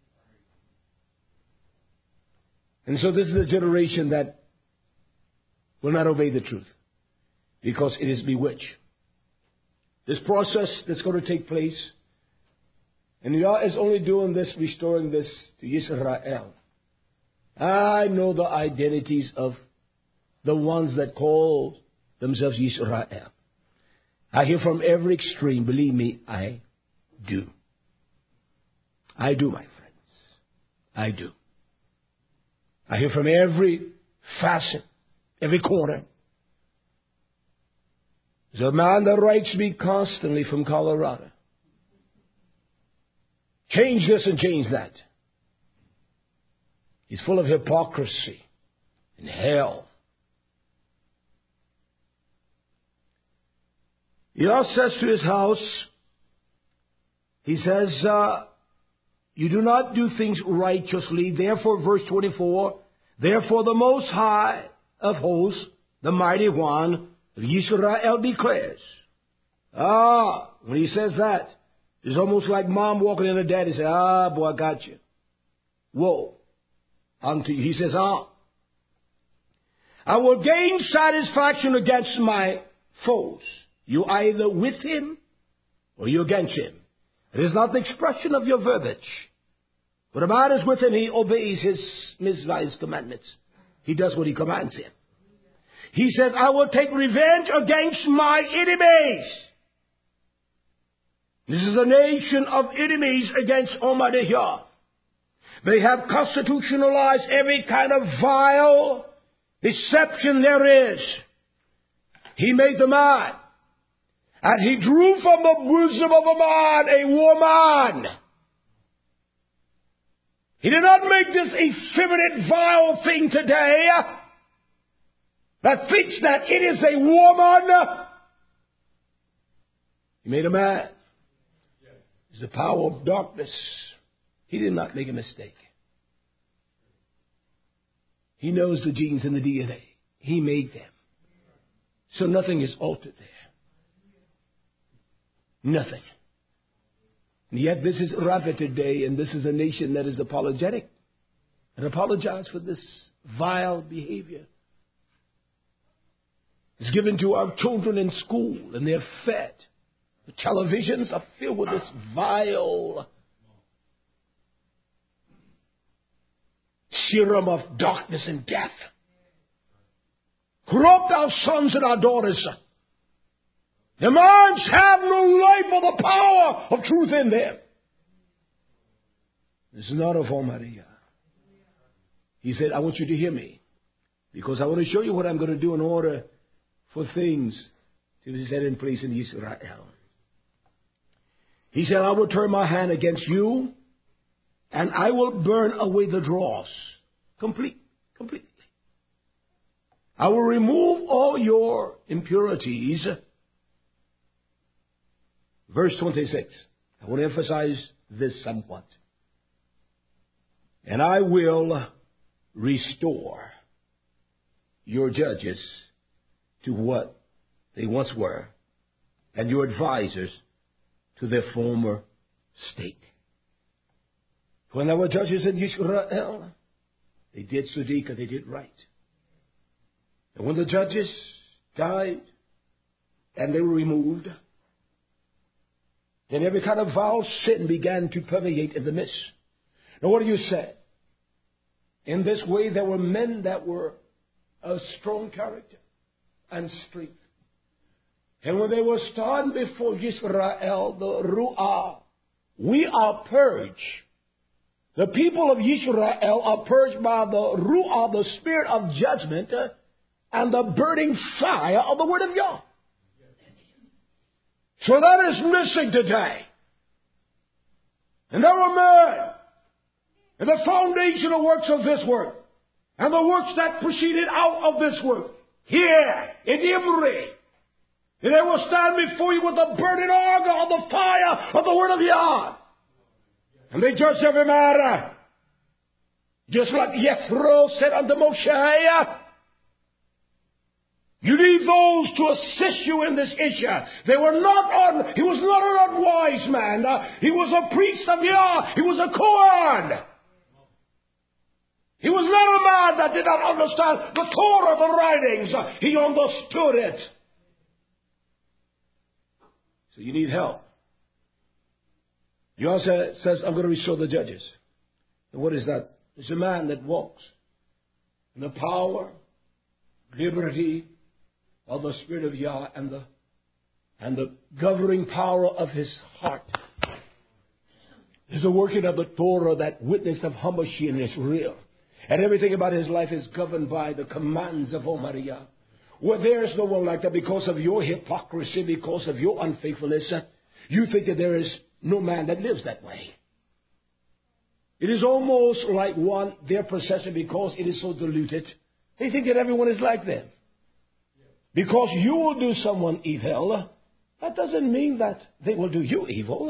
And so this is the generation that will not obey the truth because it is bewitched. This process that's going to take place, and Yah is only doing this, restoring this to Yisrael. I know the identities of the ones that call themselves Yisrael. I hear from every extreme. Believe me, I do. I do, my friends. I do. I hear from every facet, every corner. There's a man that writes me constantly from Colorado. Change this and change that. He's full of hypocrisy and hell. Yah says to His house, He says, uh, you do not do things righteously. Therefore, verse twenty-four, therefore the Most High of hosts, the Mighty One of Yisrael declares. Ah, when He says that, it's almost like mom walking in her dad and say, ah, boy, I got you. Woe unto you. He says, ah, I will gain satisfaction against my foes. You're either with him or you're against him. It is not the expression of your verbiage. When a man is with him, he obeys his mitzvah, his commandments. He does what he commands him. He says, I will take revenge against my enemies. This is a nation of enemies against Almighty Yah. They have constitutionalized every kind of vile deception there is. He made the man And he drew from the bosom of a man a woman. He did not make this effeminate, vile thing today that thinks that it is a woman. He made a man. It's the power of darkness. He did not make a mistake. He knows the genes and the D N A. He made them. So nothing is altered there. Nothing. And yet this is rampant today, and this is a nation that is apologetic and apologize for this vile behavior. It's given to our children in school, and they're fed. The televisions are filled with this vile serum of darkness and death. Corrupt our sons and our daughters. Their minds have no life or the power of truth in them. This is not of Maria. He said, I want you to hear me, because I want to show you what I'm going to do in order for things to be set in place in Israel. He said, I will turn my hand against you, and I will burn away the dross. Complete, completely. I will remove all your impurities. Verse twenty-six. I want to emphasize this somewhat. And I will restore your judges to what they once were, and your advisors to their former state. When there were judges in Israel, they did tzedakah, they did right. And when the judges died and they were removed, then every kind of vile sin began to permeate in the midst. Now what do you say? In this way there were men that were of strong character and strength. And when they were standing before Israel, the Ru'ah, we are purged. The people of Israel are purged by the Ru'ah, the spirit of judgment, uh, and the burning fire of the word of God. So that is missing today. And there were men, and the foundational works of this work, and the works that proceeded out of this work, here in Imri, and they will stand before you with the burning argo of the fire of the word of God. And they judge every matter. Just like Yethro said unto Moshe, you need those to assist you in this issue. They were not on, he was not an unwise man. Uh, he was a priest of Yah. He was a Kohen. He was not a man that did not understand the Torah, the writings. Uh, he understood it. So you need help. Yah says, I'm going to restore the judges. And what is that? It's a man that walks in the power, liberty of the Spirit of Yah and the, and the governing power of his heart. There's a working of the Torah, that witness of Hamashiach is real. And everything about his life is governed by the commands of Maria. Well, there is no one like that. Because of your hypocrisy, because of your unfaithfulness, you think that there is no man that lives that way. It is almost like one, their perception, because it is so diluted, they think that everyone is like them. Because you will do someone evil, that doesn't mean that they will do you evil.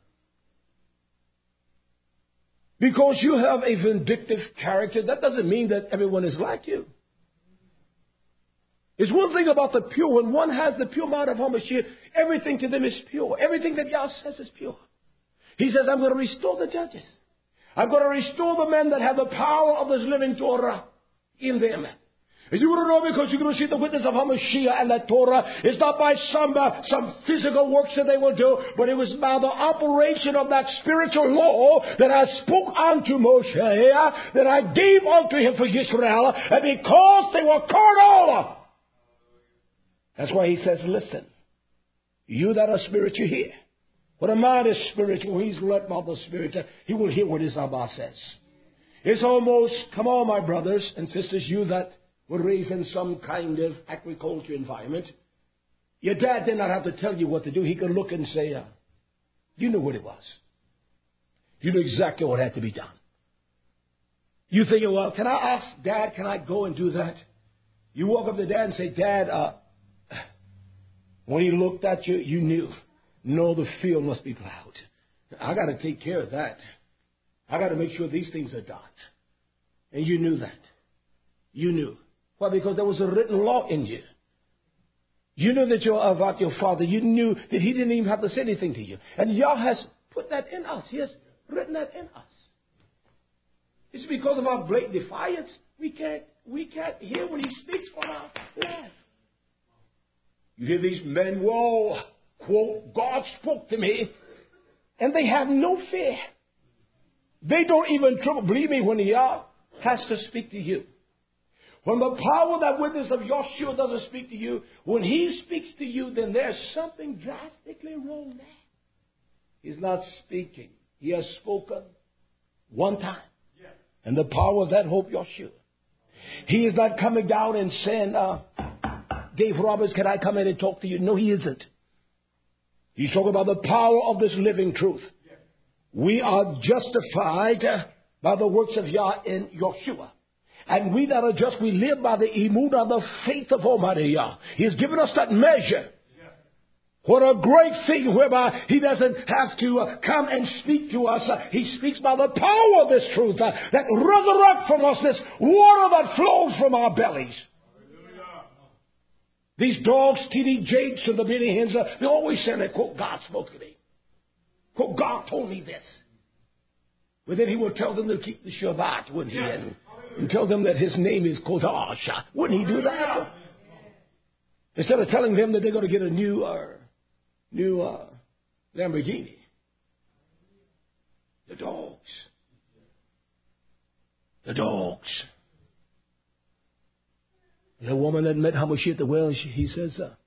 Because you have a vindictive character, that doesn't mean that everyone is like you. It's one thing about the pure. When one has the pure mind of Hamashiach, everything to them is pure. Everything that Yah says is pure. He says, I'm going to restore the judges. I'm going to restore the men that have the power of this living Torah in them. And you want to know, because you're going to see the witness of Hamashiach and that Torah is not by some, uh, some physical works that they will do, but it was by the operation of that spiritual law that I spoke unto Moshe, that I gave unto him for Israel, and because they were carnal. That's why he says, listen, you that are spiritual hear. When a man is spiritual, he's led by the Spirit, he will hear what his Abba says. It's almost, come on my brothers and sisters, you that were raised in some kind of agriculture environment, Your dad did not have to tell you what to do. He could look and say, uh, you knew what it was. You knew exactly what had to be done. You think, well, can I ask Dad, can I go and do that? You walk up to Dad and say, Dad, uh, when he looked at you, you knew. No, the field must be plowed. I got to take care of that. I got to make sure these things are done. And you knew that. You knew. Why? Because there was a written law in you. You knew that you're about your father. You knew that he didn't even have to say anything to you. And Yah has put that in us. He has written that in us. It's because of our blatant defiance. We can't, we can't hear when he speaks from our life. You hear these men, whoa, quote, God spoke to me. And they have no fear. They don't even trouble. Believe me, when Yah has to speak to you. When the power, that witness of Yahshua doesn't speak to you, when he speaks to you, then there's something drastically wrong there. He's not speaking. He has spoken one time. And the power of that hope, Yahshua. He is not coming down and saying, uh, Dave Roberts, can I come in and talk to you? No, he isn't. He's talking about the power of this living truth. We are justified by the works of Yah in Yahshua. And we that are just, we live by the emunah, the faith of Almighty Yah. He has given us that measure. What a great thing whereby he doesn't have to uh, come and speak to us. Uh, he speaks by the power of this truth uh, that resurrects from us this water that flows from our bellies. These dogs, T D Jakes and the Benny Hins, uh, they always say that, quote, God spoke to me. Quote, God told me this. But then he would tell them to keep the Shabbat, wouldn't he? And, and tell them that his name is Kodash. Wouldn't he do that? Instead of telling them that they're going to get a new, uh, new uh, Lamborghini. The dogs. The dogs. The woman that met Hamashiach at the well, she, he says, uh,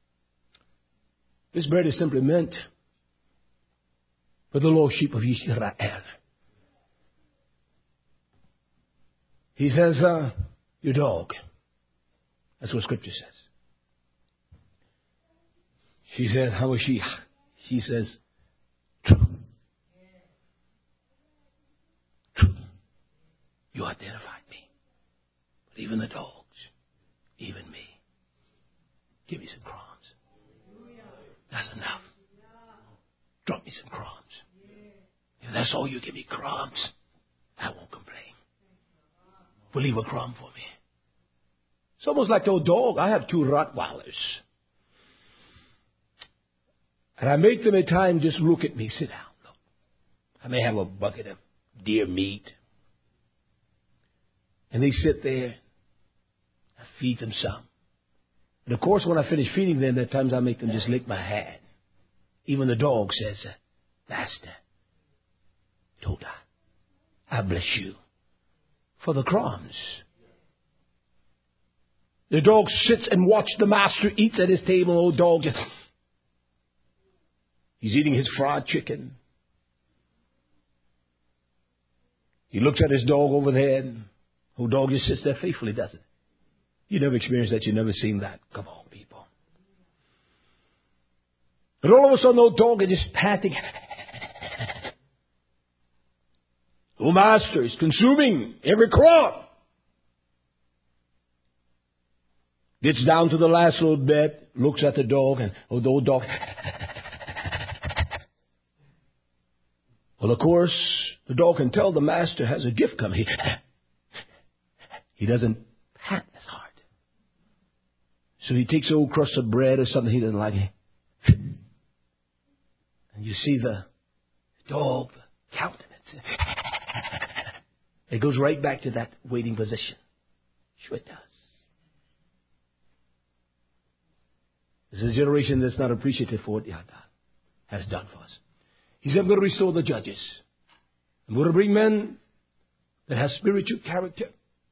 this bread is simply meant for the lost sheep of Israel. He says, uh, your dog. That's what Scripture says. She said, Hamashiach. She says, true. True. You identified me. But even the dogs. Even me. Give me some crumbs. That's enough. Drop me some crumbs. If that's all you give me, crumbs, I won't complain. But leave a crumb for me. It's almost like the old dog. I have two Rottweilers. And I make them at times just look at me, sit down. Look. I may have a bucket of deer meat. And they sit there. I feed them some. And of course, when I finish feeding them, at times I make them just lick my hand. Even the dog says, Master, Toda, I bless you for the crumbs. The dog sits and watches the master eat at his table. Old dog just, he's eating his fried chicken. He looks at his dog over there, and old dog just sits there faithfully, doesn't it? You never experienced that. You've never seen that. Come on, people. But all of a sudden, old dog is just panting. Oh, master is consuming every crumb. Gets down to the last little bit, looks at the dog, and oh, the old dog. Well, of course, the dog can tell the master has a gift coming. He, he doesn't pat as hard. So he takes an old crust of bread or something he doesn't like. And you see the dog, the countenance. It goes right back to that waiting position. Sure it does. This is a generation that's not appreciative for what Yah has done for us. He said, I'm going to restore the judges. I'm going to bring men that have spiritual character.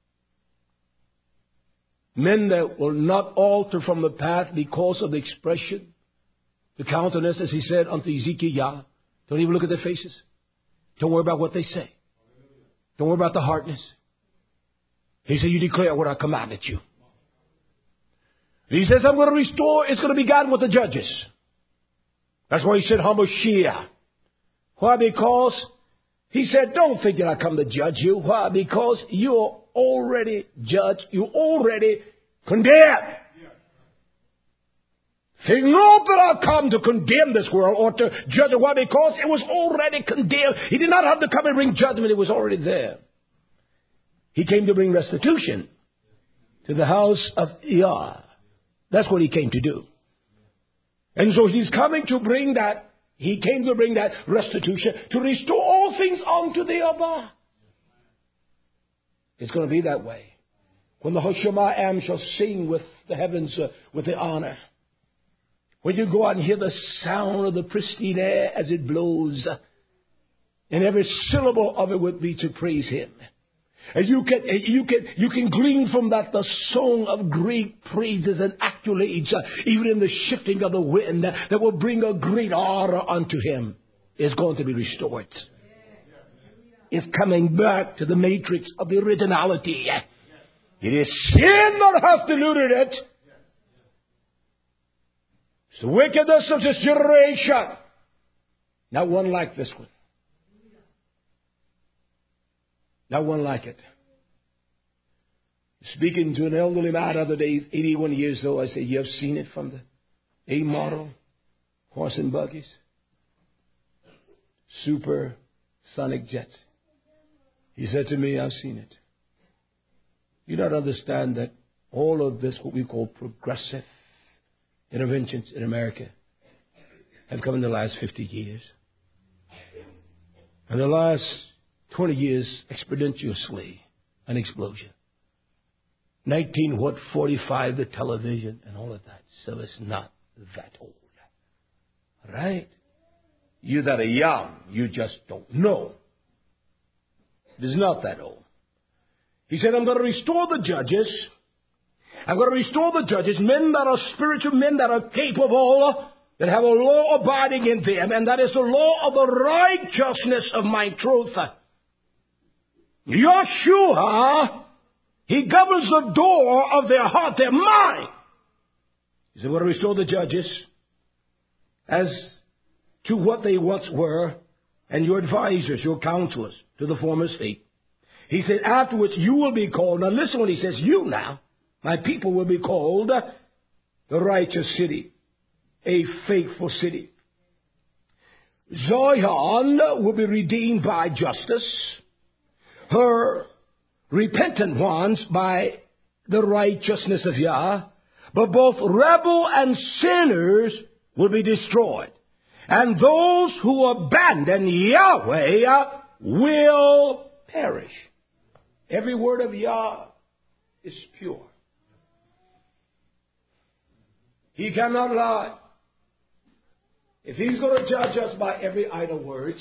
Men that will not alter from the path because of the expression, the countenance, as he said unto Ezekiel, Yah. Don't even look at their faces. Don't worry about what they say. Don't worry about the hardness. He said, you declare what I commanded you. He says, I'm going to restore. It's going to be God with the judges. That's why he said, Hamashiach. Why? Because he said, don't think that I come to judge you. Why? Because you're already judged. You're already condemned. Think not that I've come to condemn this world or to judge it. Why? Because it was already condemned. He did not have to come and bring judgment. It was already there. He came to bring restitution to the house of Yah. That's what he came to do. And so he's coming to bring that. He came to bring that restitution, to restore all things unto the Abba. It's going to be that way. When the Hoshamayim shall sing with the heavens, uh, with the honor. When you go out and hear the sound of the pristine air as it blows, uh, and every syllable of it would be to praise him. And you can, you can, you can glean from that the song of great praises and accolades, uh, even in the shifting of the wind, uh, that will bring a great honor unto him, is going to be restored. It's coming back to the matrix of the originality. It is sin that has diluted it. It's the wickedness of this generation. Not one like this one. Not one like it. Speaking to an elderly man the other day, eighty-one years old, I said, you have seen it from the A model, horse and buggies, supersonic jets. He said to me, I've seen it. You don't understand that all of this, what we call progressive interventions in America, have come in the last fifty years. And the last twenty years, exponentially, an explosion. nineteen, what, forty-five, the television and all of that. So it's not that old. Right? You that are young, you just don't know. It is not that old. He said, I'm going to restore the judges. I'm going to restore the judges, men that are spiritual, men that are capable, that have a law abiding in them, and that is the law of the righteousness of my truth. Yeshua, he governs the door of their heart, their mind. He said, we're going to restore the judges as to what they once were, and your advisors, your counselors, to the former state. He said, afterwards you will be called. Now listen when he says you now. My people will be called the righteous city, a faithful city. Zion will be redeemed by justice. Her repentant ones by the righteousness of Yah. But both rebel and sinners will be destroyed. And those who abandon Yahweh will perish. Every word of Yah is pure. He cannot lie. If he's going to judge us by every idle words,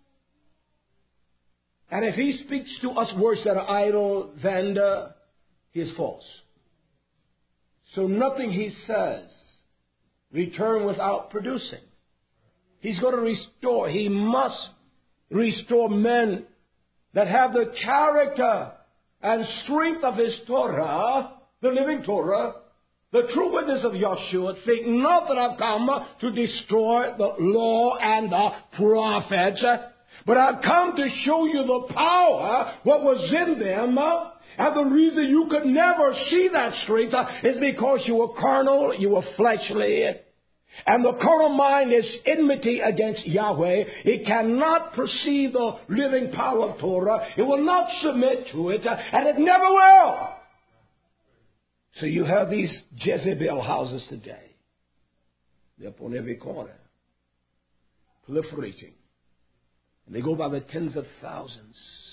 and if he speaks to us words that are idle, then uh, he is false. So nothing he says return without producing. He's going to restore. He must restore men that have the character and strength of his Torah, the living Torah, the true witness of Yeshua. Think not that I've come to destroy the law and the prophets, but I've come to show you the power, what was in them. And the reason you could never see that strength is because you were carnal, you were fleshly. And the carnal mind is enmity against Yahweh. It cannot perceive the living power of Torah. It will not submit to it, and it never will. So you have these Jezebel houses today. They're upon every corner, proliferating. And they go by the tens of thousands.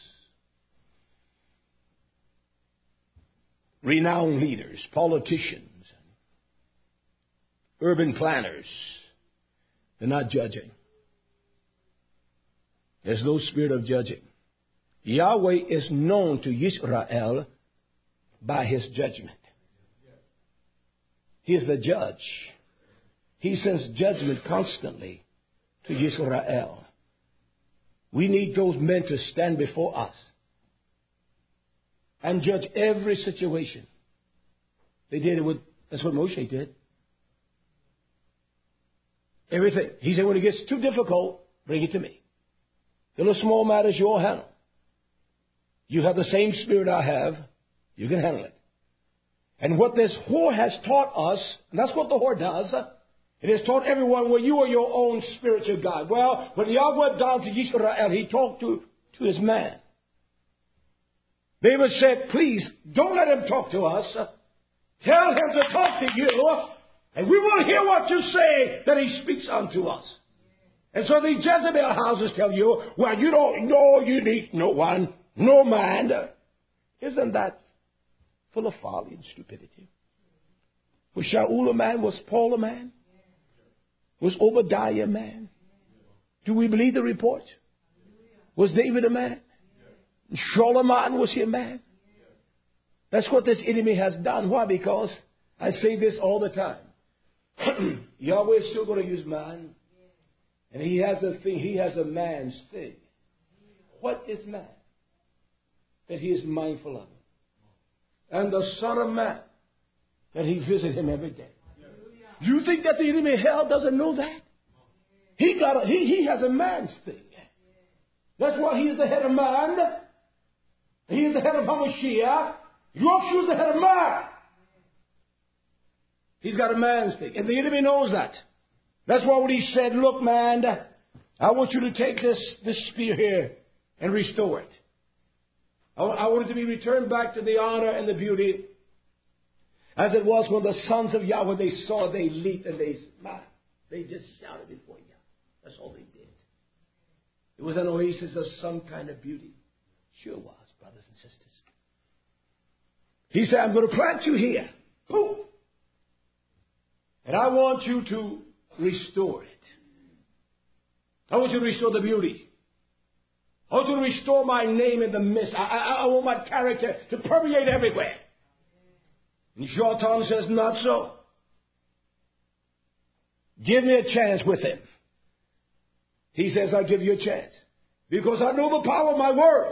Renowned leaders, politicians, urban planners. They're not judging. There's no spirit of judging. Yahweh is known to Israel by his judgment. He is the judge. He sends judgment constantly to Israel. We need those men to stand before us and judge every situation. They did it with That's what Moshe did. Everything. He said, when it gets too difficult, bring it to me. The little small matters you all handle. You have the same spirit I have. You can handle it. And what this whore has taught us, and that's what the whore does, it has taught everyone, well, you are your own spiritual God. Well, when Yahweh went down to Yisrael, he talked to, to his man. David said, please, don't let him talk to us. Tell him to talk to you, and we will hear what you say that he speaks unto us. And so these Jezebel houses tell you, well, you don't know, you need no one, no man. Isn't that full of folly and stupidity? Was Shaul a man? Was Paul a man? Was Obadiah a man? Do we believe the report? Was David a man? Solomon, was he a man? That's what this enemy has done. Why? Because I say this all the time. Yahweh is still going to use man. And he has a thing. He has a man's thing. What is man? That he is mindful of him. And the Son of Man, that he visit him every day. You think that the enemy of hell doesn't know that? He got a, he, he has a man's thing. That's why he is the head of man. He is the head of Hamashiach. Yahshua is the head of man. He's got a man's thing. And the enemy knows that. That's why when he said, look, man, I want you to take this, this spear here and restore it. I, I want it to be returned back to the honor and the beauty as it was when the sons of Yahweh, they saw, they leaped and they smiled. They just shouted before Yahweh. That's all they did. It was an oasis of some kind of beauty. Sure was, brothers and sisters. He said, I'm going to plant you here. Boom. And I want you to restore it. I want you to restore the beauty. I want you to restore my name in the midst. I, I, I want my character to permeate everywhere. And Shaitan says, not so. Give me a chance with him. He says, I'll give you a chance. Because I know the power of my word.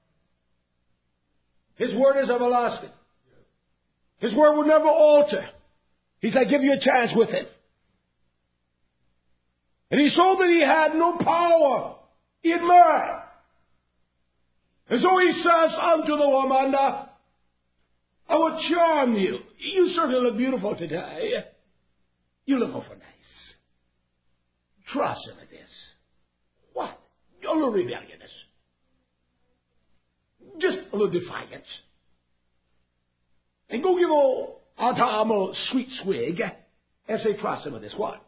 His word is everlasting. His word will never alter. He said, I give you a chance with him. And he saw that he had no power in man. And so he says unto the woman, I will charm you. You certainly look beautiful today. You look awful nice. Try some of this. What? A little rebelliousness. Just a little defiance. And go give old Adam a sweet swig and say, try some of this. What?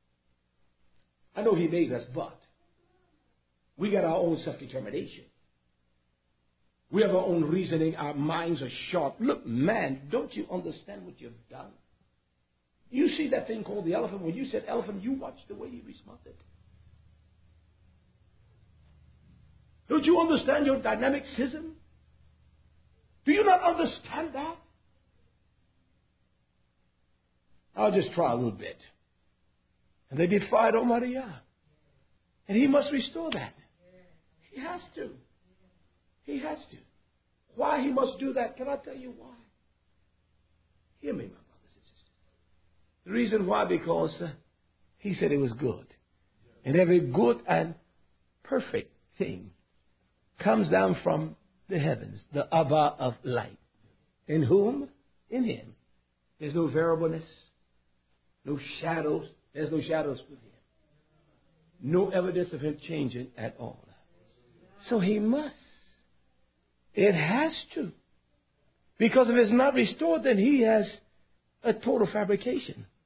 I know he made us, but we got our own self-determination. We have our own reasoning. Our minds are sharp. Look, man, don't you understand what you've done? You see that thing called the elephant? When you said elephant, you watched the way he responded. Don't you understand your dynamicism? Do you not understand that? I'll just try a little bit. And they defied Almighty Yah. And he must restore that. He has to. He has to. Why he must do that? Can I tell you why? Hear me, my brothers and sisters. The reason why, because uh, he said it was good. And every good and perfect thing comes down from the heavens, the Abba of light. In whom? In him. There's no variableness, no shadows. There's no shadows with him. No evidence of him changing at all. So he must. It has to. Because if it's not restored, then he has a total fabrication.